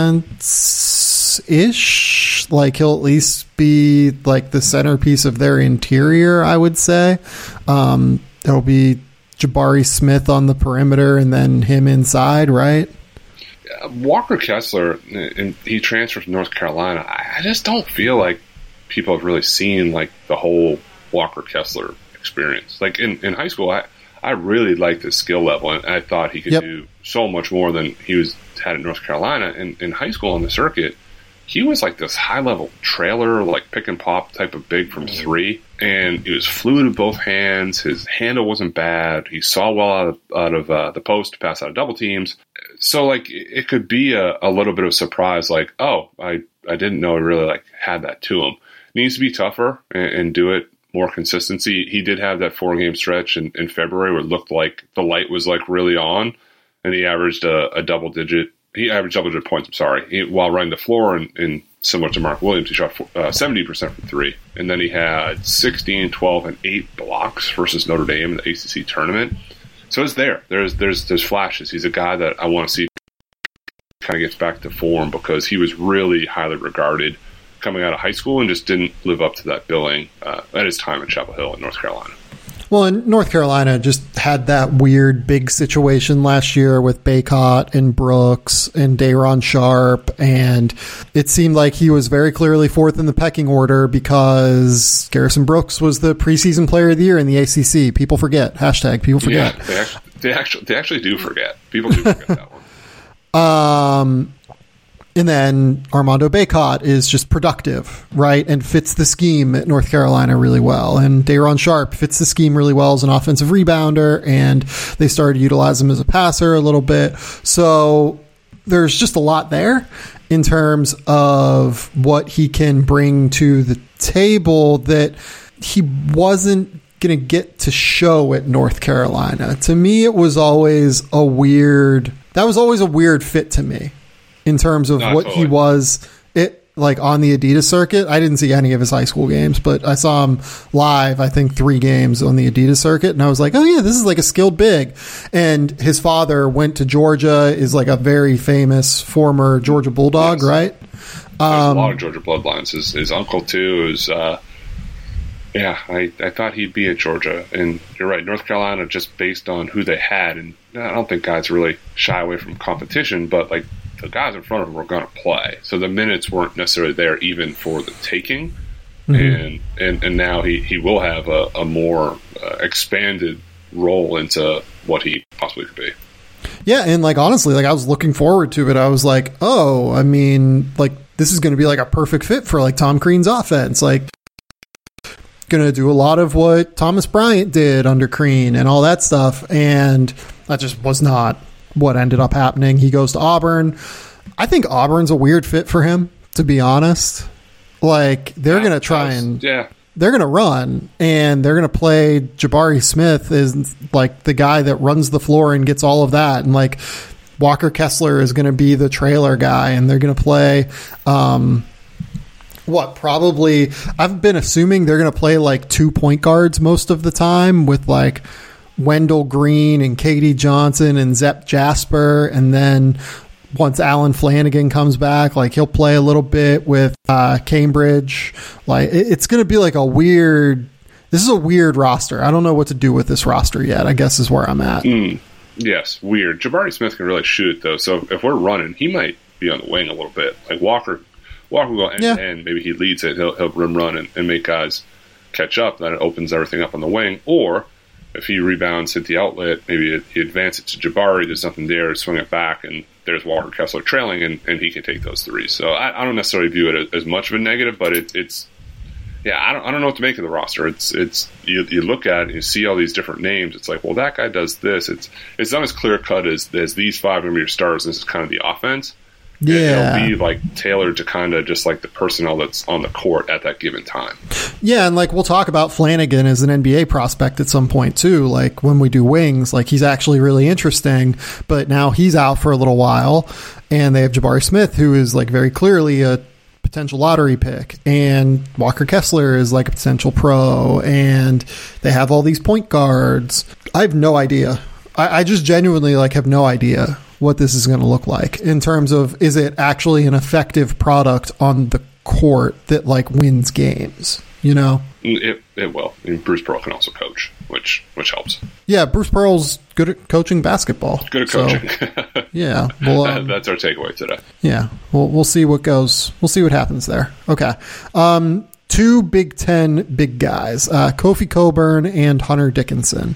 offense-ish. Like, he'll at least be, like, the centerpiece of their interior, I would say. Um, there'll be Jabari Smith on the perimeter and then him inside, right? Walker Kessler, and he transferred to North Carolina. I just don't feel like people have really seen, like, the whole Walker Kessler experience. Like, in, in high school, I I really liked his skill level, and I thought he could yep. do so much more than he was had in North Carolina. And in high school on the circuit, he was like this high-level trailer, like pick-and-pop type of big from three, and he was fluid with both hands. His handle wasn't bad. He saw well out of, out of uh, the post to pass out of double teams. So, like, it could be a, a little bit of a surprise, like, oh, I, I didn't know he really, like, had that to him. Needs to be tougher and, and do it more consistency. He did have that four-game stretch in, in February where it looked like the light was, like, really on, and he averaged a, a double-digit He averaged double-digit points, I'm sorry, he, while running the floor, and, and similar to Mark Williams, he shot uh, seventy percent from three. And then he had sixteen, twelve, and eight blocks versus Notre Dame in the A C C tournament. So it's there. There's there's there's flashes. He's a guy that I want to see kind of gets back to form, because he was really highly regarded coming out of high school and just didn't live up to that billing uh, at his time in Chapel Hill in North Carolina. Well, and North Carolina just had that weird big situation last year with Baycott and Brooks and Day'Ron Sharpe, and it seemed like he was very clearly fourth in the pecking order because Garrison Brooks was the preseason player of the year in the A C C. People forget. Hashtag people forget. Yeah, they actually, they actually, they actually do forget. People do forget that one. Um, And then Armando Bacot is just productive, right? And fits the scheme at North Carolina really well. And Day'Ron Sharpe fits the scheme really well as an offensive rebounder. And they started to utilize him as a passer a little bit. So there's just a lot there in terms of what he can bring to the table that he wasn't going to get to show at North Carolina. To me, it was always a weird, that was always a weird fit to me in terms of no, what totally. he was it like on the Adidas circuit. I didn't see any of his high school games, but I saw him live, I think three games on the Adidas circuit. And I was like, oh yeah, this is like a skilled big. And his father went to Georgia, is like a very famous former Georgia Bulldog, yes. right? Um, a lot of Georgia bloodlines. His, his uncle too is, uh, yeah, I, I thought he'd be at Georgia. And you're right, North Carolina, just based on who they had. And I don't think guys really shy away from competition, but like, the guys in front of him were going to play. So the minutes weren't necessarily there even for the taking. Mm-hmm. And, and and now he, he will have a, a more uh, expanded role into what he possibly could be. Yeah, and like honestly, like I was looking forward to it. I was like, oh, I mean, like this is going to be like a perfect fit for like Tom Crean's offense. Like going to do a lot of what Thomas Bryant did under Crean and all that stuff. And that just was not what ended up happening. He goes to Auburn. I think Auburn's a weird fit for him, to be honest. Like they're yeah, going to try was, and yeah. they're going to run and they're going to play Jabari Smith as like the guy that runs the floor and gets all of that. And like Walker Kessler is going to be the trailer guy and they're going to play, um, what probably I've been assuming they're going to play like two point guards most of the time with like Wendell Green and K D Johnson and Zep Jasper. And then once Alan Flanagan comes back, like he'll play a little bit with uh, Cambridge. Like it, it's going to be like a weird, this is a weird roster. I don't know what to do with this roster yet, I guess is where I'm at. Mm, yes. Weird. Jabari Smith can really shoot though. So if we're running, he might be on the wing a little bit. Like Walker, Walker will go end yeah. to end. Maybe he leads it. He'll, he'll rim run and, and make guys catch up. Then it opens everything up on the wing. Or if he rebounds, hit the outlet, maybe he advances it to Jabari, there's nothing there, swing it back, and there's Walker Kessler trailing, and, and he can take those threes. So I, I don't necessarily view it as, as much of a negative, but it, it's, yeah, I don't I don't know what to make of the roster. It's it's you, you look at it and you see all these different names. It's like, well, that guy does this. It's it's not as clear cut as, as these five are going to be your stars. This is kind of the offense. Yeah, it'll be like tailored to kind of just like the personnel that's on the court at that given time. Yeah, and like we'll talk about Flanagan as an N B A prospect at some point too. Like when we do wings, like he's actually really interesting, but now he's out for a little while, and they have Jabari Smith, who is like very clearly a potential lottery pick, and Walker Kessler is like a potential pro, and they have all these point guards. I have no idea. I, I just genuinely like have no idea what this is going to look like in terms of, is it actually an effective product on the court that like wins games, you know? It, it will. I mean, Bruce Pearl can also coach, which which helps. Yeah, Bruce Pearl's good at coaching basketball. Good at coaching. So, yeah. Well, um, that's our takeaway today. Yeah. We'll, we'll see what goes. We'll see what happens there. Okay. Um, two Big Ten big guys, uh, Kofi Cockburn and Hunter Dickinson.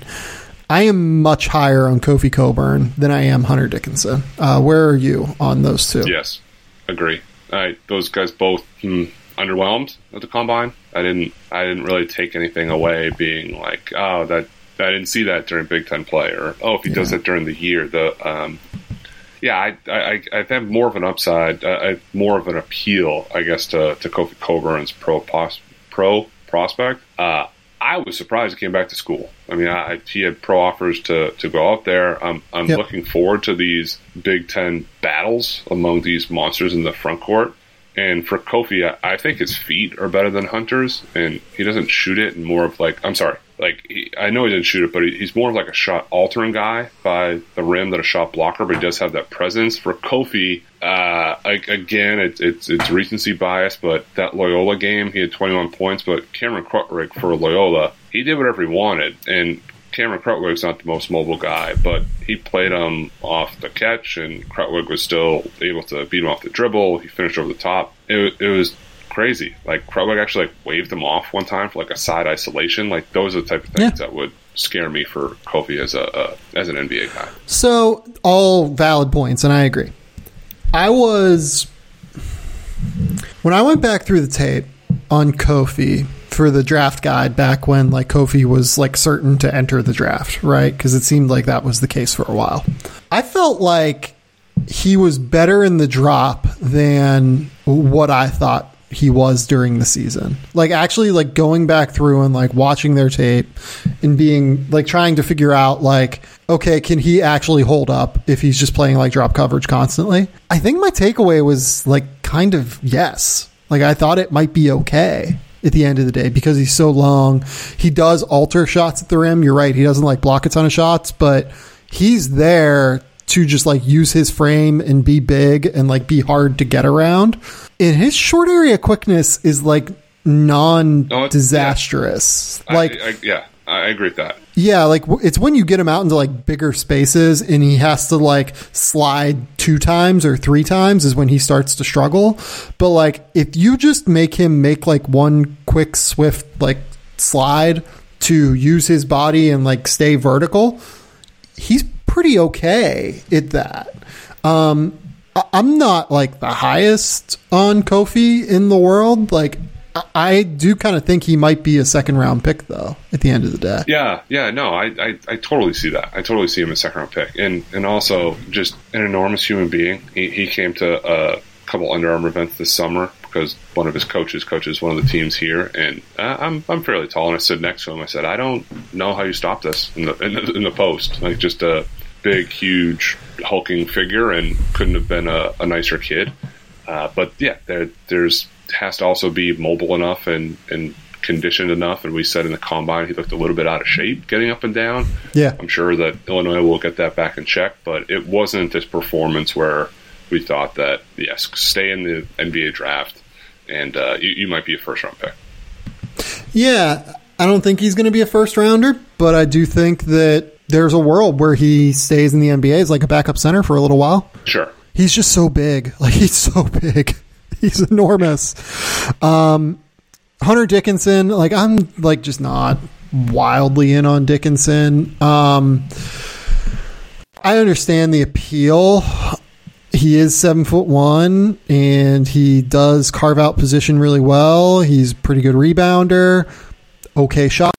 I am much higher on Kofi Cockburn than I am Hunter Dickinson. Uh, where are you on those two? Yes, agree. I, those guys both hmm, underwhelmed at the combine. I didn't. I didn't really take anything away, being like, oh, that I didn't see that during Big Ten play, or oh, if he yeah. does that during the year, the um, yeah, I, I I have more of an upside, uh, more of an appeal, I guess, to to Kofi Cockburn's pro pos, pro prospect. Uh, I was surprised he came back to school. I mean, I, he had pro offers to, to go out there. I'm I'm yep. looking forward to these Big Ten battles among these monsters in the front court. And for Kofi, I, I think his feet are better than Hunter's, and he doesn't shoot it. And more of like, I'm sorry, like he, I know he didn't shoot it, but he, he's more of like a shot altering guy by the rim than a shot blocker. But he does have that presence. For Kofi, uh, like, again, it, it's it's recency bias, but that Loyola game, he had twenty-one points. But Cameron Krutwig for Loyola, he did whatever he wanted, and Cameron Krutwig's not the most mobile guy, but he played him off the catch, and Krutwig was still able to beat him off the dribble. He finished over the top. It, it was crazy. Like, Krutwig actually like waved him off one time for like a side isolation. Like, those are the type of things yeah. that would scare me for Kofi as a uh, as an N B A guy. So, all valid points, and I agree. I was When I went back through the tape on Kofi for the draft guide back when like Kofi was like certain to enter the draft, right? Because it seemed like that was the case for a while. I felt like he was better in the drop than what I thought he was during the season. Like actually like going back through and like watching their tape and being like trying to figure out like, okay, can he actually hold up if he's just playing like drop coverage constantly? I think my takeaway was like kind of yes. Like I thought it might be okay at the end of the day because he's so long. He does alter shots at the rim. You're right. He doesn't like block a ton of shots, but he's there to just like use his frame and be big and like be hard to get around. And his short area quickness is like non-disastrous. Yeah. Like, I, I, yeah, I agree with that. Yeah, like it's when you get him out into like bigger spaces and he has to like slide two times or three times is when he starts to struggle. But like if you just make him make like one quick swift like slide to use his body and like stay vertical, he's pretty okay at that. Um, I'm not like the highest on Kofi in the world. Like I do kind of think he might be a second round pick though at the end of the day. Yeah. Yeah. No, I, I, I totally see that. I totally see him as a second round pick and, and also just an enormous human being. He, he came to a couple Under Armour events this summer because one of his coaches coaches one of the teams here. And uh, I'm, I'm fairly tall and I stood next to him. I said, I don't know how you stop this in the, in the, in the post. Like just a big, huge hulking figure and couldn't have been a, a nicer kid. Uh, but yeah, there, there's, has to also be mobile enough and, and conditioned enough. And we said in the combine, he looked a little bit out of shape getting up and down. Yeah. I'm sure that Illinois will get that back in check, but it wasn't this performance where we thought that, yes, stay in the N B A draft and uh, you, you might be a first round pick. Yeah. I don't think he's going to be a first rounder, but I do think that there's a world where he stays in the N B A as like a backup center for a little while. Sure. He's just so big. Like he's so big. He's enormous. Um, Hunter Dickinson, like I'm like just not wildly in on Dickinson. Um, I understand the appeal. He is seven foot one and he does carve out position really well. He's a pretty good rebounder. Okay shot.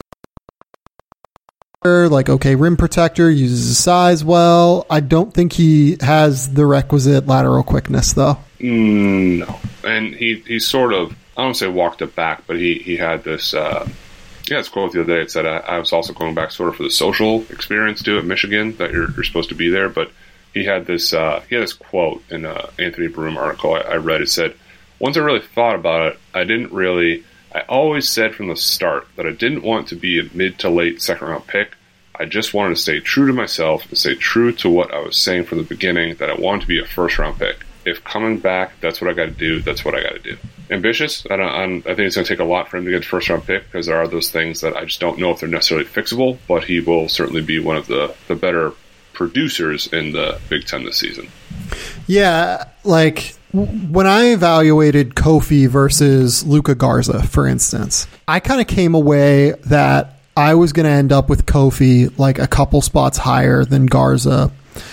Like okay rim protector, uses his size well. I don't think he has the requisite lateral quickness though. Mm, no, and he he sort of I don't say walked it back, but he he had this uh, yeah this quote the other day. It said I, I was also going back sort of for the social experience too at Michigan that you're you're supposed to be there, but he had this uh, he had this quote in a Anthony Broom article I, I read. It said, "Once I really thought about it, I didn't really." I always said from the start that I didn't want to be a mid to late second round pick. I just wanted to stay true to myself and stay true to what I was saying from the beginning, that I wanted to be a first round pick. If coming back, that's what I got to do, that's what I got to do. Ambitious. I, don't, I'm, I think it's going to take a lot for him to get a first round pick because there are those things that I just don't know if they're necessarily fixable, but he will certainly be one of the, the better producers in the Big Ten this season. Yeah, like when I evaluated Kofi versus Luka Garza, for instance, I kind of came away that I was going to end up with Kofi like a couple spots higher than Garza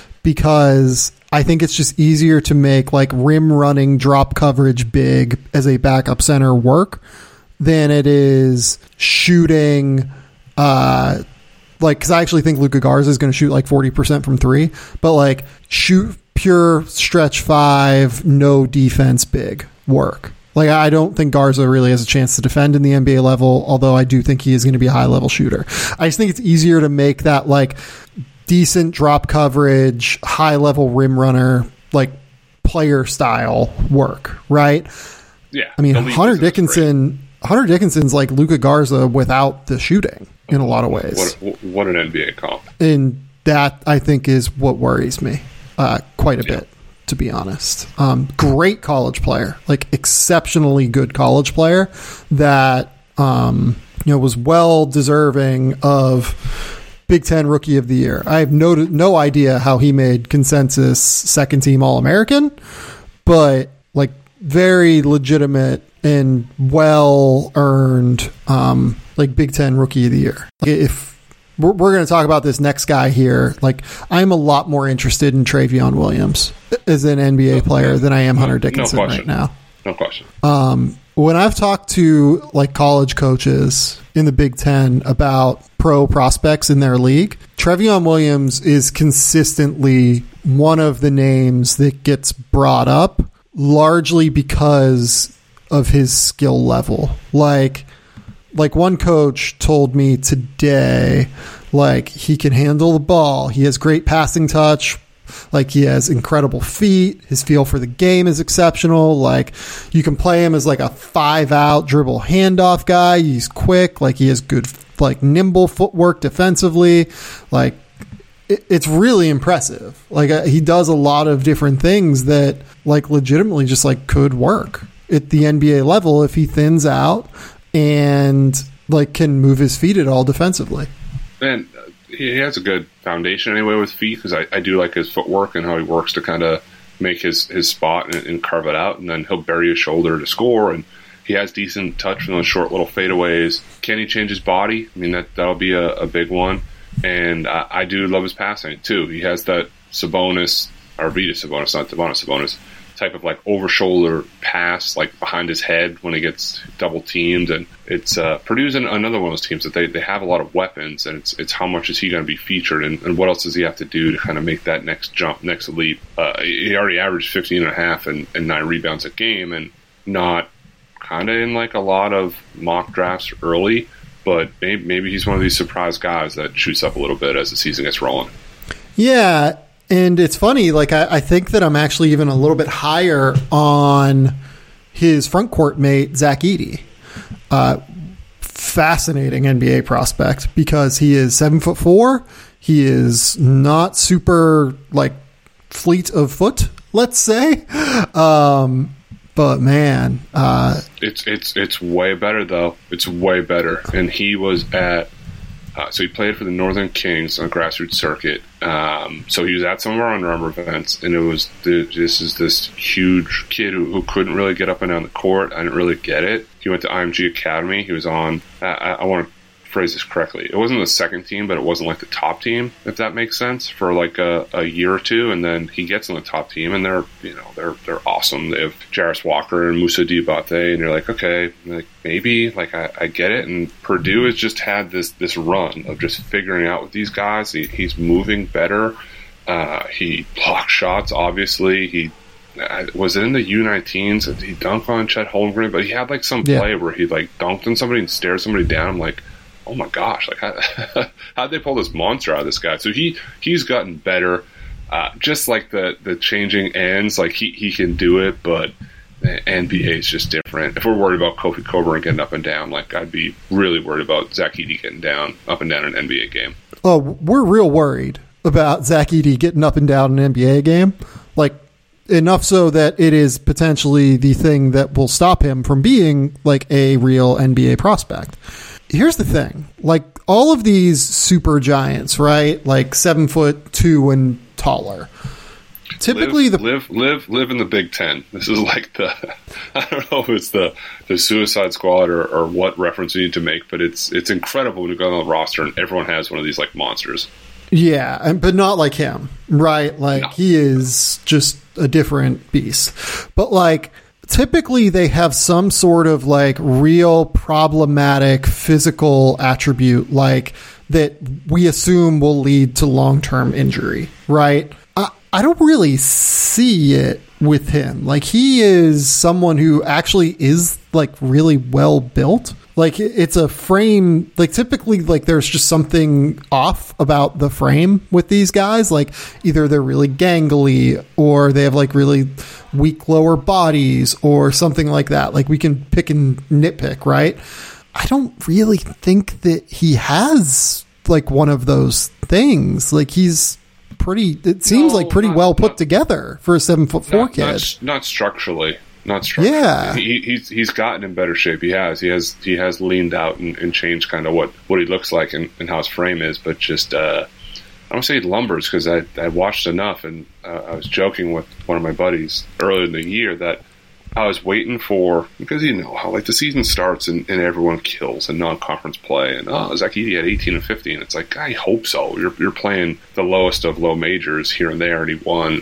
because I think it's just easier to make like rim running drop coverage big as a backup center work than it is shooting uh like because I actually think Luka Garza is going to shoot like forty percent from three, but like shoot pure stretch five, no defense big work. Like, I don't think Garza really has a chance to defend in the N B A level, although I do think he is going to be a high-level shooter. I just think it's easier to make that, like, decent drop coverage, high-level rim runner, like, player style work, right? Yeah. I mean, Hunter Dickinson, Hunter Dickinson's like Luka Garza without the shooting in a lot of ways. What, what an N B A comp. And that, I think, is what worries me uh, quite a yeah. bit. To be honest, um, great college player, like exceptionally good college player that um, you know was well deserving of Big Ten Rookie of the Year. I have no no idea how he made consensus second team All American, but like very legitimate and well earned um, like Big Ten Rookie of the Year. If we're, we're going to talk about this next guy here, like I'm a lot more interested in Travion Williams as an N B A player than I am Hunter Dickinson no right now. no question. Um, when I've talked to like college coaches in the Big Ten about pro prospects in their league, Trevion Williams is consistently one of the names that gets brought up, largely because of his skill level. Like, like one coach told me today, like, he can handle the ball. He has great passing touch. Like, he has incredible feet. His feel for the game is exceptional. Like, you can play him as like a five out dribble handoff guy. He's quick. Like, he has good, like, nimble footwork defensively. Like, it, it's really impressive. Like, uh, he does a lot of different things that, like, legitimately just like could work at the N B A level if he thins out and like can move his feet at all defensively. And he has a good foundation anyway with feet, because I, I do like his footwork and how he works to kind of make his, his spot and, and carve it out, and then he'll bury his shoulder to score, and he has decent touch from those short little fadeaways. Can he change his body? I mean, that, that'll be a, a big one. And I, I do love his passing, too. He has that Sabonis, or Vita Sabonis, not Sabonis Sabonis, type of like over-shoulder pass, like behind his head when he gets double teamed, and it's uh, Purdue's another one of those teams that they, they have a lot of weapons, and it's it's how much is he going to be featured, and, and what else does he have to do to kind of make that next jump, next leap. Uh, he already averaged fifteen and a half and, and nine rebounds a game, and not kind of in like a lot of mock drafts early, but maybe, maybe he's one of these surprise guys that shoots up a little bit as the season gets rolling. Yeah. And it's funny, like, I, I think that I'm actually even a little bit higher on his front court mate, Zach Edey. Uh, fascinating N B A prospect, because he is seven foot four. He is not super, like, fleet of foot, let's say. Um, but, man. Uh, it's, it's, it's way better, though. It's way better. And he was at... Uh, so he played for the Northern Kings on a grassroots circuit. Um, so he was at some of our Under Armour events, and it was the, this is this huge kid who, who couldn't really get up and down the court. I didn't really get it. He went to I M G Academy. He was on. Uh, I, I want to phrase this correctly. It wasn't the second team, but it wasn't like the top team, if that makes sense, for like a, a year or two, and then he gets on the top team, and they're you know they're they're awesome. They have Jarris Walker and Moussa Diabate, and you're like, okay, like maybe like I, I get it. And Purdue has just had this this run of just figuring out with these guys. He, he's moving better. Uh, he blocked shots. Obviously, he. Uh, was it in the U nineteens? He dunked on Chet Holmgren, but he had like some yeah. play where he like dunked on somebody and stared somebody down. I'm like, oh my gosh, like how, how'd they pull this monster out of this guy? So he he's gotten better. Uh, just like the the changing ends, like he, he can do it, but the N B A is just different. If we're worried about Kofi Coburn getting up and down, like I'd be really worried about Zach Edey getting down up and down in an N B A game. Oh, we're real worried about Zach Edey getting up and down in an N B A game. Like, enough so that it is potentially the thing that will stop him from being like a real N B A prospect. Here's the thing, like all of these super giants, right? Like seven foot two and taller. Typically live, the live, live, live in the Big Ten. This is like the, I don't know if it's the, the Suicide Squad or, or what reference you need to make, but it's, it's incredible when you go on the roster and everyone has one of these like monsters. Yeah, and, but not like him, right? Like, no. He is just a different beast. But, like, typically they have some sort of, like, real problematic physical attribute, like, that we assume will lead to long-term injury, right? I, I don't really see it with him. Like, he is someone who actually is, like, really well built. Like, it's a frame, like, typically, like, there's just something off about the frame with these guys. Like, either they're really gangly or they have, like, really weak lower bodies or something like that. Like, we can pick and nitpick, right? I don't really think that he has, like, one of those things. Like, he's pretty, it seems no, like pretty not, well put not, together for a seven foot four not, kid. Not, not structurally. Not structurally. Yeah, he, he's he's gotten in better shape. He has. He has. He has leaned out and, and changed kind of what, what he looks like and, and how his frame is. But just uh, I don't say he lumbers because I I watched enough, and uh, I was joking with one of my buddies earlier in the year that I was waiting for, because you know how like the season starts and, and everyone kills in non-conference play, and oh, Zach Edey had eighteen and fifteen. It's like, I hope so. You're you're playing the lowest of low majors here and there, and he won.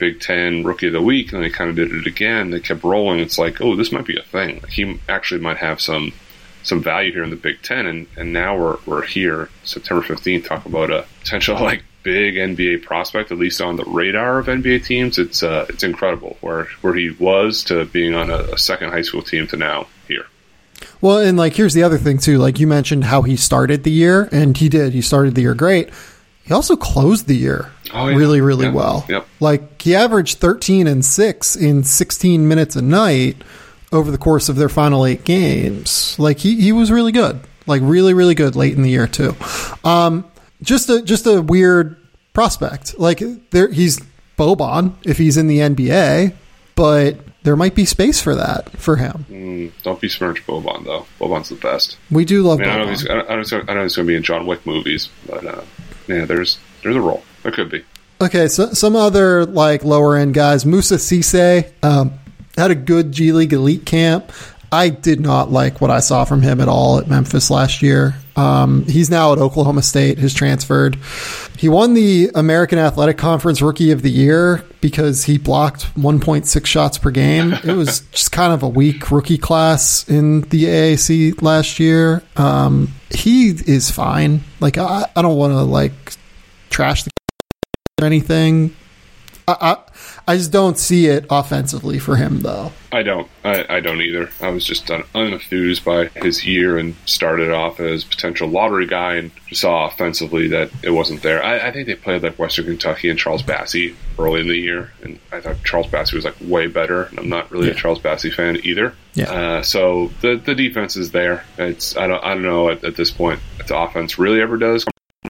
Big Ten Rookie of the Week, and they kind of did it again. They kept rolling. It's like, oh, this might be a thing. Like, he actually might have some some value here in the Big Ten, and, and now we're we're here September fifteenth talking about a potential like big N B A prospect, at least on the radar of N B A teams. It's uh, it's incredible where where he was to being on a, a second high school team to now here. Well, and like here's the other thing too. Like you mentioned how he started the year, and he did. He started the year great. He also closed the year oh, yeah. really, really yeah. well. Yep. Like he averaged thirteen and six in sixteen minutes a night over the course of their final eight games. Like he, he was really good, like really, really good late in the year too. Um, just a, just a weird prospect. Like there, he's Boban if he's in the N B A, but there might be space for that for him. Mm, don't besmirch Boban though. Boban's the best. We do love I mean, Boban. I don't know if he's, I don't, I don't know if he's going to be in John Wick movies, but uh, yeah, there's, there's a role. There could be. Okay. So some other like lower end guys, Musa Cisse, um, had a good G League elite camp. I did not like what I saw from him at all at Memphis last year. Um, he's now at Oklahoma State, has transferred. He won the American Athletic Conference Rookie of the Year because he blocked one point six shots per game. It was just kind of a weak rookie class in the A A C last year. Um, he is fine. Like, I, I don't want to like trash the or anything. I, I I just don't see it offensively for him, though. I don't. I, I don't either. I was just un- unenthused by his year and started off as potential lottery guy and just saw offensively that it wasn't there. I, I think they played like Western Kentucky and Charles Bassey early in the year, and I thought Charles Bassey was like way better, and I'm not really yeah. a Charles Bassey fan either. Yeah. Uh, so the the defense is there. It's I don't I don't know at, at this point if the offense really ever does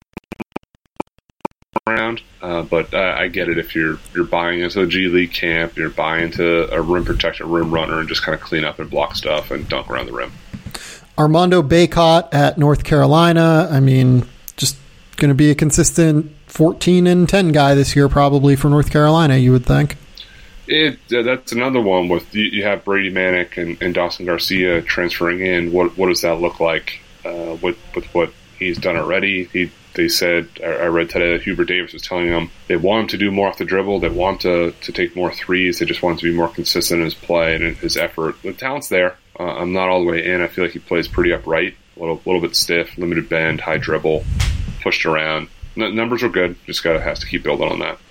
around, uh, but uh, I get it if you're you're buying into a G League camp, you're buying into a rim protector, rim runner, and just kind of clean up and block stuff and dunk around the rim. Armando Bacot at North Carolina. I mean, just going to be a consistent fourteen and ten guy this year, probably for North Carolina. You would think. It uh, that's another one with you, you have Brady Manick and, and Dawson Garcia transferring in. What what does that look like uh, with with what he's done already? He. They said, I read today that Hubert Davis was telling them they want him to do more off the dribble. They want him to, to take more threes. They just want him to be more consistent in his play and in his effort. The talent's there. Uh, I'm not all the way in. I feel like he plays pretty upright, a little, little bit stiff, limited bend, high dribble, pushed around. N- numbers are good. Just got to has to keep building on that.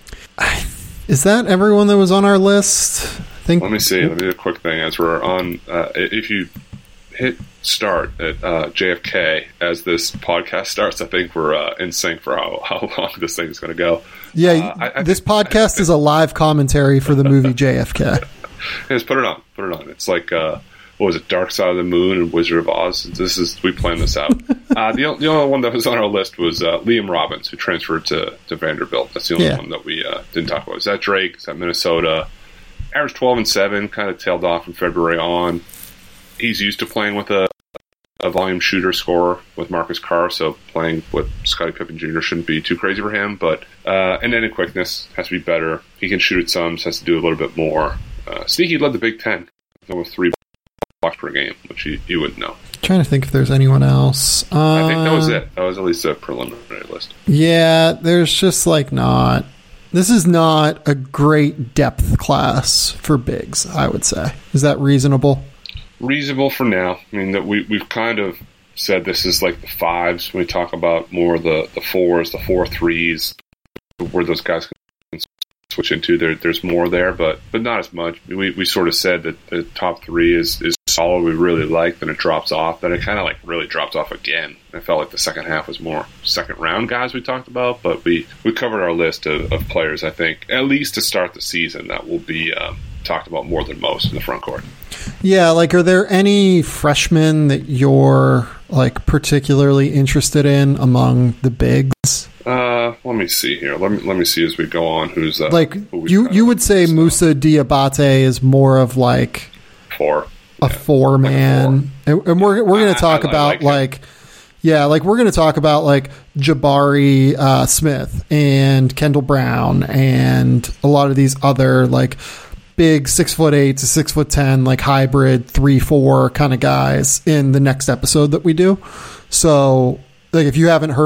Is that everyone that was on our list? I think. Let me see. Let me do a quick thing as we're on. Uh, if you hit start at uh, J F K as this podcast starts, I think we're uh, in sync for how, how long this thing is going to go. Yeah, uh, I, I this think, podcast is a live commentary for the movie J F K. Just put it on. Put it on. It's like, uh, what was it, Dark Side of the Moon and Wizard of Oz? This is We planned this out. uh, the, the only one that was on our list was uh, Liam Robbins, who transferred to, to Vanderbilt. That's the only yeah. one that we uh, didn't talk about. Is that Drake? Is that Minnesota? Averaged twelve and seven, kind of tailed off from February on. He's used to playing with a a volume shooter scorer with Marcus Carr, so playing with Scottie Pippen Junior shouldn't be too crazy for him. But uh, and then in quickness has to be better. He can shoot at some, so has to do a little bit more. Uh, Sneaky led the Big Ten with three blocks per game, which you, you wouldn't know. I'm trying to think if there's anyone else. Uh, I think that was it. That was at least a preliminary list. Yeah, there's just like not. This is not a great depth class for bigs, I would say. Is that reasonable? Reasonable for now. I mean, that we we've kind of said this is like the fives when we talk about more the the fours, the four threes, where those guys can switch into. There, there's more there, but but not as much. We we sort of said that the top three is is solid. We really like. Then it drops off. Then it kind of like really drops off again. I felt like the second half was more second round guys we talked about, but we we covered our list of, of players. I think at least to start the season that will be um, talked about more than most in the front court. Yeah, like, are there any freshmen that you're, like, particularly interested in among the bigs? Uh, let me see here. Let me let me see as we go on who's... Uh, like, who you, you would say stuff. Musa Diabate is more of, like... Four. A yeah. four-man. Like four. And, and we're, we're going to talk I, I, about, I like... like yeah, like, we're going to talk about, like, Jabari uh, Smith and Kendall Brown and a lot of these other, like... big six foot eight to six foot ten, like hybrid three four kind of guys in the next episode that we do. So, like, if you haven't heard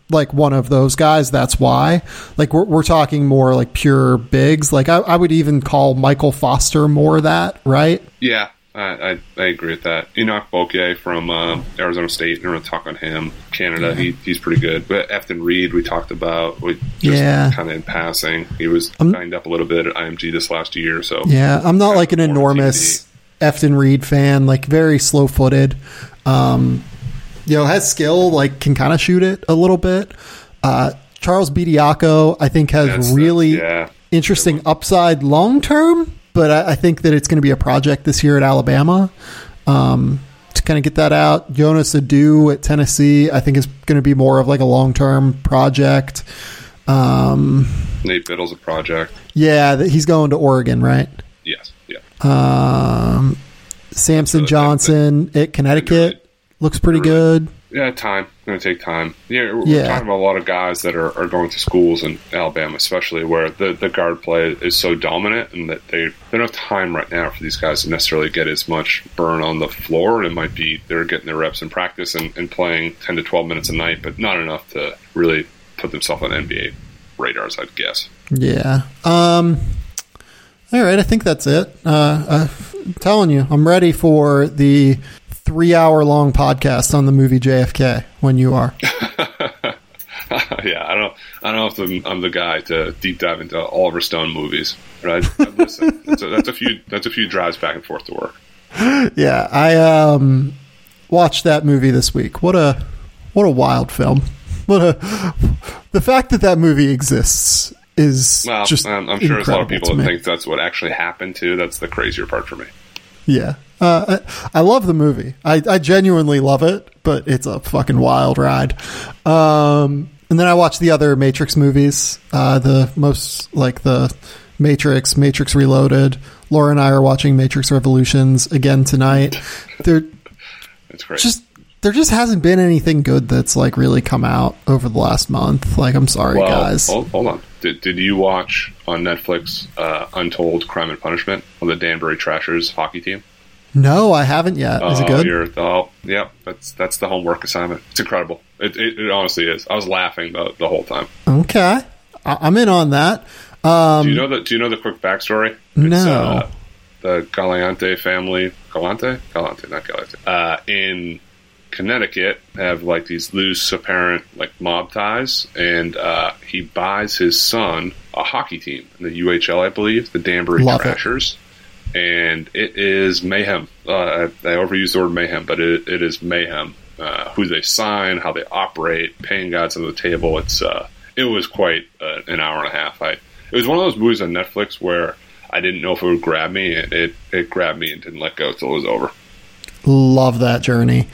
like one of those guys. That's why. Like we're we're talking more like pure bigs. Like I, I would even call Michael Foster more that, right? Yeah, I I, I agree with that. Enoch Boakye from uh, Arizona State. We're going to talk on him. Canada, yeah. he he's pretty good. But Efton Reed, we talked about. We just yeah. kind of in passing. He was I'm, lined up a little bit at I M G this last year. So yeah, I'm not like an enormous Efton Reed fan. Like very slow footed. Um, You know, has skill, like can kind of shoot it a little bit. Uh, Charles Bediako, I think, has That's really the, yeah. interesting upside long term, but I, I think that it's going to be a project this year at Alabama. Um, to kind of get that out, Jonas Adu at Tennessee, I think is going to be more of like a long term project. Um, Nate Biddle's a project. Yeah, he's going to Oregon, right? Yes. Yeah. Um, Samson Johnson at Connecticut. Looks pretty good. Yeah, time. Going to take time. Yeah, we're yeah. talking about a lot of guys that are, are going to schools in Alabama, especially where the, the guard play is so dominant, and that they, they don't have time right now for these guys to necessarily get as much burn on the floor. It might be they're getting their reps in practice and, and playing ten to twelve minutes a night, but not enough to really put themselves on N B A radars, I'd guess. Yeah. Um, all right, I think that's it. Uh, I'm telling you, I'm ready for the three-hour-long podcast on the movie J F K when you are. yeah, I don't, I don't know if I'm, I'm the guy to deep dive into Oliver Stone movies, but I, I listen. That's a, that's a few, that's a few drives back and forth to work. Yeah, I um, watched that movie this week. What a, what a wild film. What a, the fact that that movie exists is well, just I'm, I'm sure there's a lot of people that me. think that's what actually happened too. That's the crazier part for me. Yeah. Uh, I, I love the movie. I, I genuinely love it, but it's a fucking wild ride. Um, and then I watched the other Matrix movies, uh, the most like the Matrix, Matrix Reloaded. Laura and I are watching Matrix Revolutions again tonight. There, it's great. Just there just hasn't been anything good that's like really come out over the last month. Like, I'm sorry, well, guys. Hold, hold on. Did, did you watch on Netflix uh, Untold Crime and Punishment on the Danbury Trashers hockey team? No, I haven't yet. Is oh, it good? You're, oh, yeah. That's that's the homework assignment. It's incredible. It, it, it honestly is. I was laughing the, the whole time. Okay, I, I'm in on that. Um, do you know the Do you know the quick backstory? It's, no. Uh, the Galante family, Galante, Galante, not Galante, uh, in Connecticut have like these loose, apparent like mob ties, and uh, he buys his son a hockey team in the U H L, I believe, the Danbury Love Trashers. It. And it is mayhem. Uh, I, I overuse the word mayhem, but it, it is mayhem. Uh, who they sign, how they operate, paying guys on the table. It's uh, it was quite uh, an hour and a half. I it was one of those movies on Netflix where I didn't know if it would grab me, and it it grabbed me and didn't let go until it was over. Love that journey.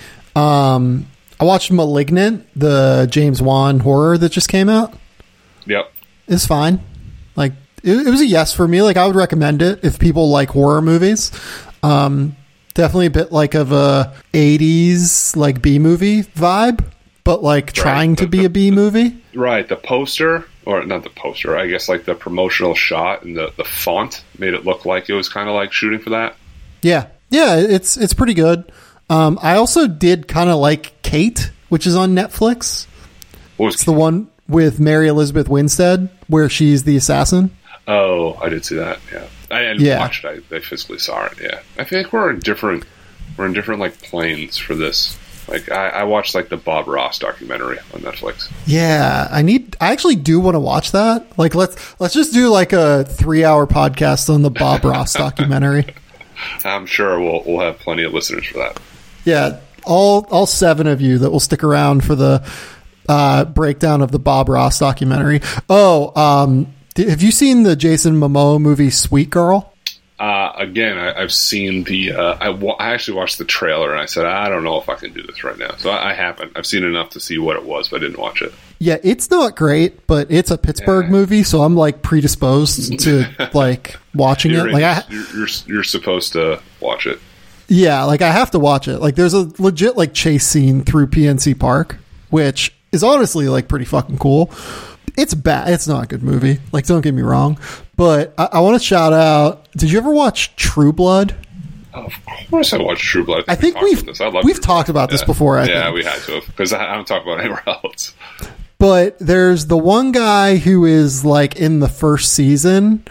Um, I watched Malignant, the James Wan horror that just came out. Yep, it's fine. Like. It, it was a yes for me. Like, I would recommend it if people like horror movies. Um, definitely a bit like of a eighties like B movie vibe, but like right. trying to the, be the, a B movie. Right. The poster, or not the poster, I guess like the promotional shot and the, the font made it look like it was kind of like shooting for that. Yeah. Yeah, it's it's pretty good. Um, I also did kind of like Kate, which is on Netflix. What was it's Kate? The one with Mary Elizabeth Winstead where she's the assassin. Oh, I did see that. Yeah, I didn't yeah. watch it. I, I physically saw it. Yeah, I think we're in different, we're in different like planes for this. Like I, I watched like the Bob Ross documentary on Netflix. Yeah, I need. I actually do want to watch that. Like let's let's just do like a three-hour podcast on the Bob Ross documentary. I'm sure we'll we'll have plenty of listeners for that. Yeah, all all seven of you that will stick around for the uh, breakdown of the Bob Ross documentary. Oh, um. Have you seen the Jason Momoa movie Sweet Girl? Uh, again, I, I've seen the. Uh, I, wa- I actually watched the trailer and I said, I don't know if I can do this right now. So I, I haven't. I've seen enough to see what it was, but I didn't watch it. Yeah, it's not great, but it's a Pittsburgh yeah. movie, so I'm like predisposed to like watching you're it. Like I, you're, you're you're supposed to watch it. Yeah, like I have to watch it. Like there's a legit like chase scene through P N C Park, which is honestly like pretty fucking cool. It's bad. It's not a good movie. Like, don't get me wrong. But I, I want to shout out. Did you ever watch True Blood? Oh, of course I watched True Blood. I think, I think we we've, I we've talked about this yeah. before. I yeah, think. we had to because I, I don't talk about it anywhere else. But there's the one guy who is like in the first season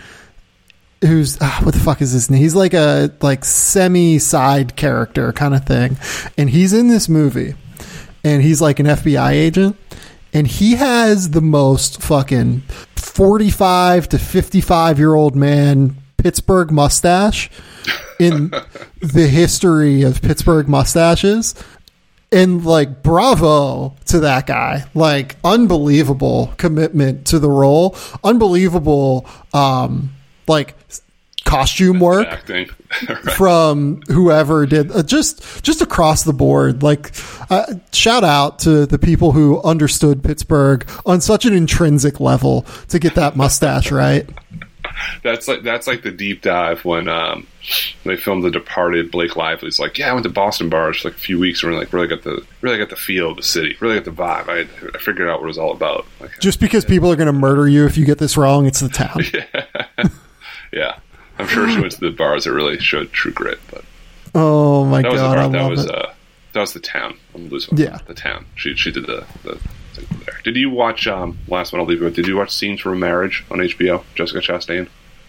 who's ah, what the fuck is his name? He's like a like semi side character kind of thing. And he's in this movie and he's like an F B I agent and he has the most fucking forty-five to fifty-five year old man Pittsburgh mustache in the history of Pittsburgh mustaches. And like, bravo to that guy, like unbelievable commitment to the role, unbelievable, um, like costume work Acting. Right. From whoever did uh, just, just across the board. Like, uh, shout out to the people who understood Pittsburgh on such an intrinsic level to get that mustache right. That's like that's like the deep dive when um, they filmed The Departed. Blake Lively's like, yeah, I went to Boston bars for like a few weeks and really, like really got the really got the feel of the city, really got the vibe. I, I figured out what it was all about. Like, just because yeah. people are going to murder you if you get this wrong, it's the town. yeah. yeah, I'm sure she went to the bars that really showed true grit. But oh my that was god, the part, I that love was it. Uh, that was the town. I'm losing my yeah, mind. The town. She she did the. the There. Did you watch? Um, last one I'll leave you with. Did you watch Scenes from a Marriage on H B O? Jessica Chastain.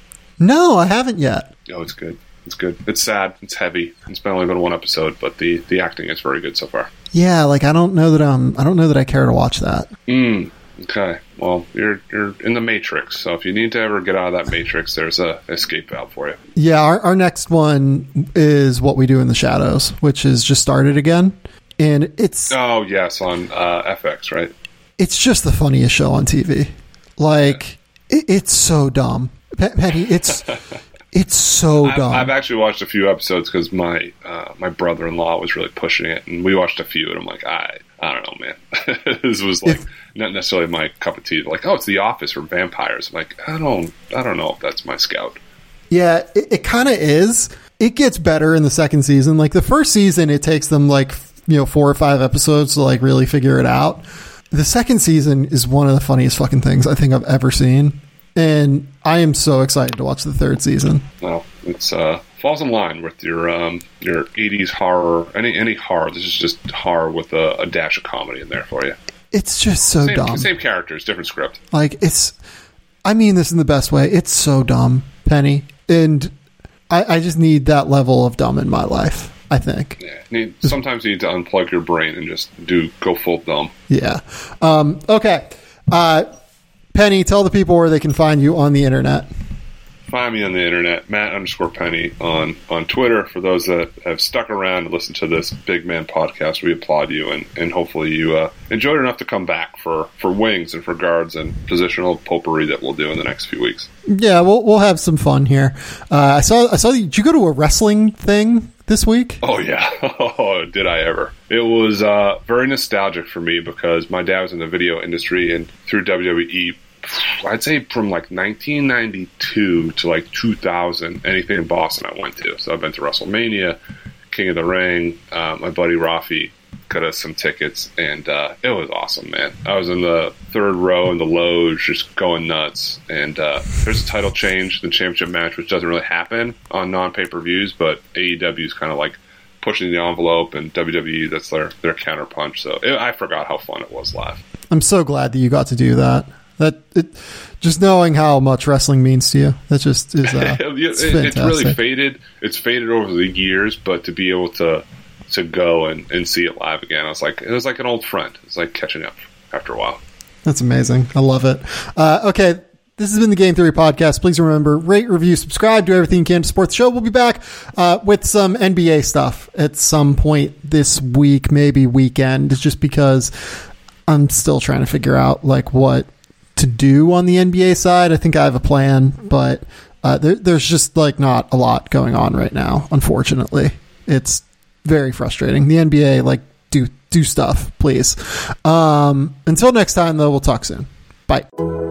No, I haven't yet. Oh, it's good. It's good. It's sad. It's heavy. It's been only been one episode, but the, the acting is very good so far. Yeah, like I don't know that um I don't know that I care to watch that. Mm, okay. Well, you're you're in the Matrix, so if you need to ever get out of that Matrix, there's a escape valve for you. Yeah, our our next one is What We Do in the Shadows, which is just started again, and it's oh yes on uh, F X, right? It's just the funniest show on T V. Like yeah. it, it's so dumb. Penny, it's it's so I've, dumb. I've actually watched a few episodes because my uh, my brother-in-law was really pushing it, and we watched a few, and I'm like, I I don't know, man. This was like if, not necessarily my cup of tea. Like, oh, it's The Office or vampires. I'm like, I don't I don't know if that's my scout. Yeah, it, it kind of is. It gets better in the second season. Like the first season, it takes them like you know four or five episodes to like really figure it out. The second season is one of the funniest fucking things I think I've ever seen. And I am so excited to watch the third season. Well, it's uh, falls in line with your um, your eighties horror. Any any horror. This is just horror with a, a dash of comedy in there for you. It's just so same, dumb. Same characters, different script. Like it's. I mean this in the best way. It's so dumb, Penny, and I, I just need that level of dumb in my life. I think. Yeah. Need, sometimes you need to unplug your brain and just do go full dumb. Yeah. Um, okay. Uh, Penny, tell the people where they can find you on the internet. Find me on the internet, Matt underscore Penny on, on Twitter. For those that have stuck around and listened to this Big Man podcast, we applaud you, and, and hopefully you uh, enjoyed enough to come back for, for wings and for guards and positional potpourri that we'll do in the next few weeks. Yeah, we'll we'll have some fun here. Uh, I saw I saw. Did you go to a wrestling thing this week? Oh yeah, oh, did I ever? It was uh, very nostalgic for me because my dad was in the video industry, and through W W E, I'd say from like nineteen ninety-two to like two thousand, anything in Boston I went to. So I've been to WrestleMania, King of the Ring. Uh, my buddy Rafi got us some tickets, and uh, it was awesome, man. I was in the third row in the loge, just going nuts. And uh, there's a title change, the championship match, which doesn't really happen on non-pay-per-views, but A E W is kind of like pushing the envelope, and W W E, that's their, their counterpunch. So it, I forgot how fun it was live. I'm so glad that you got to do that. That it, just knowing how much wrestling means to you, that just is uh, it's, it, it's really faded. It's faded over the years, but to be able to to go and, and see it live again, I was like, it was like an old friend. It's like catching up after a while. That's amazing. I love it. Uh, okay, this has been the Game Theory Podcast. Please remember, rate, review, subscribe, do everything you can to support the show. We'll be back uh, with some N B A stuff at some point this week, maybe weekend, just because I'm still trying to figure out like what to do on the N B A side. I think I have a plan, but uh, there, there's just like not a lot going on right now. Unfortunately, it's very frustrating. The N B A, like, do do stuff, please. Um, until next time, though, we'll talk soon. Bye.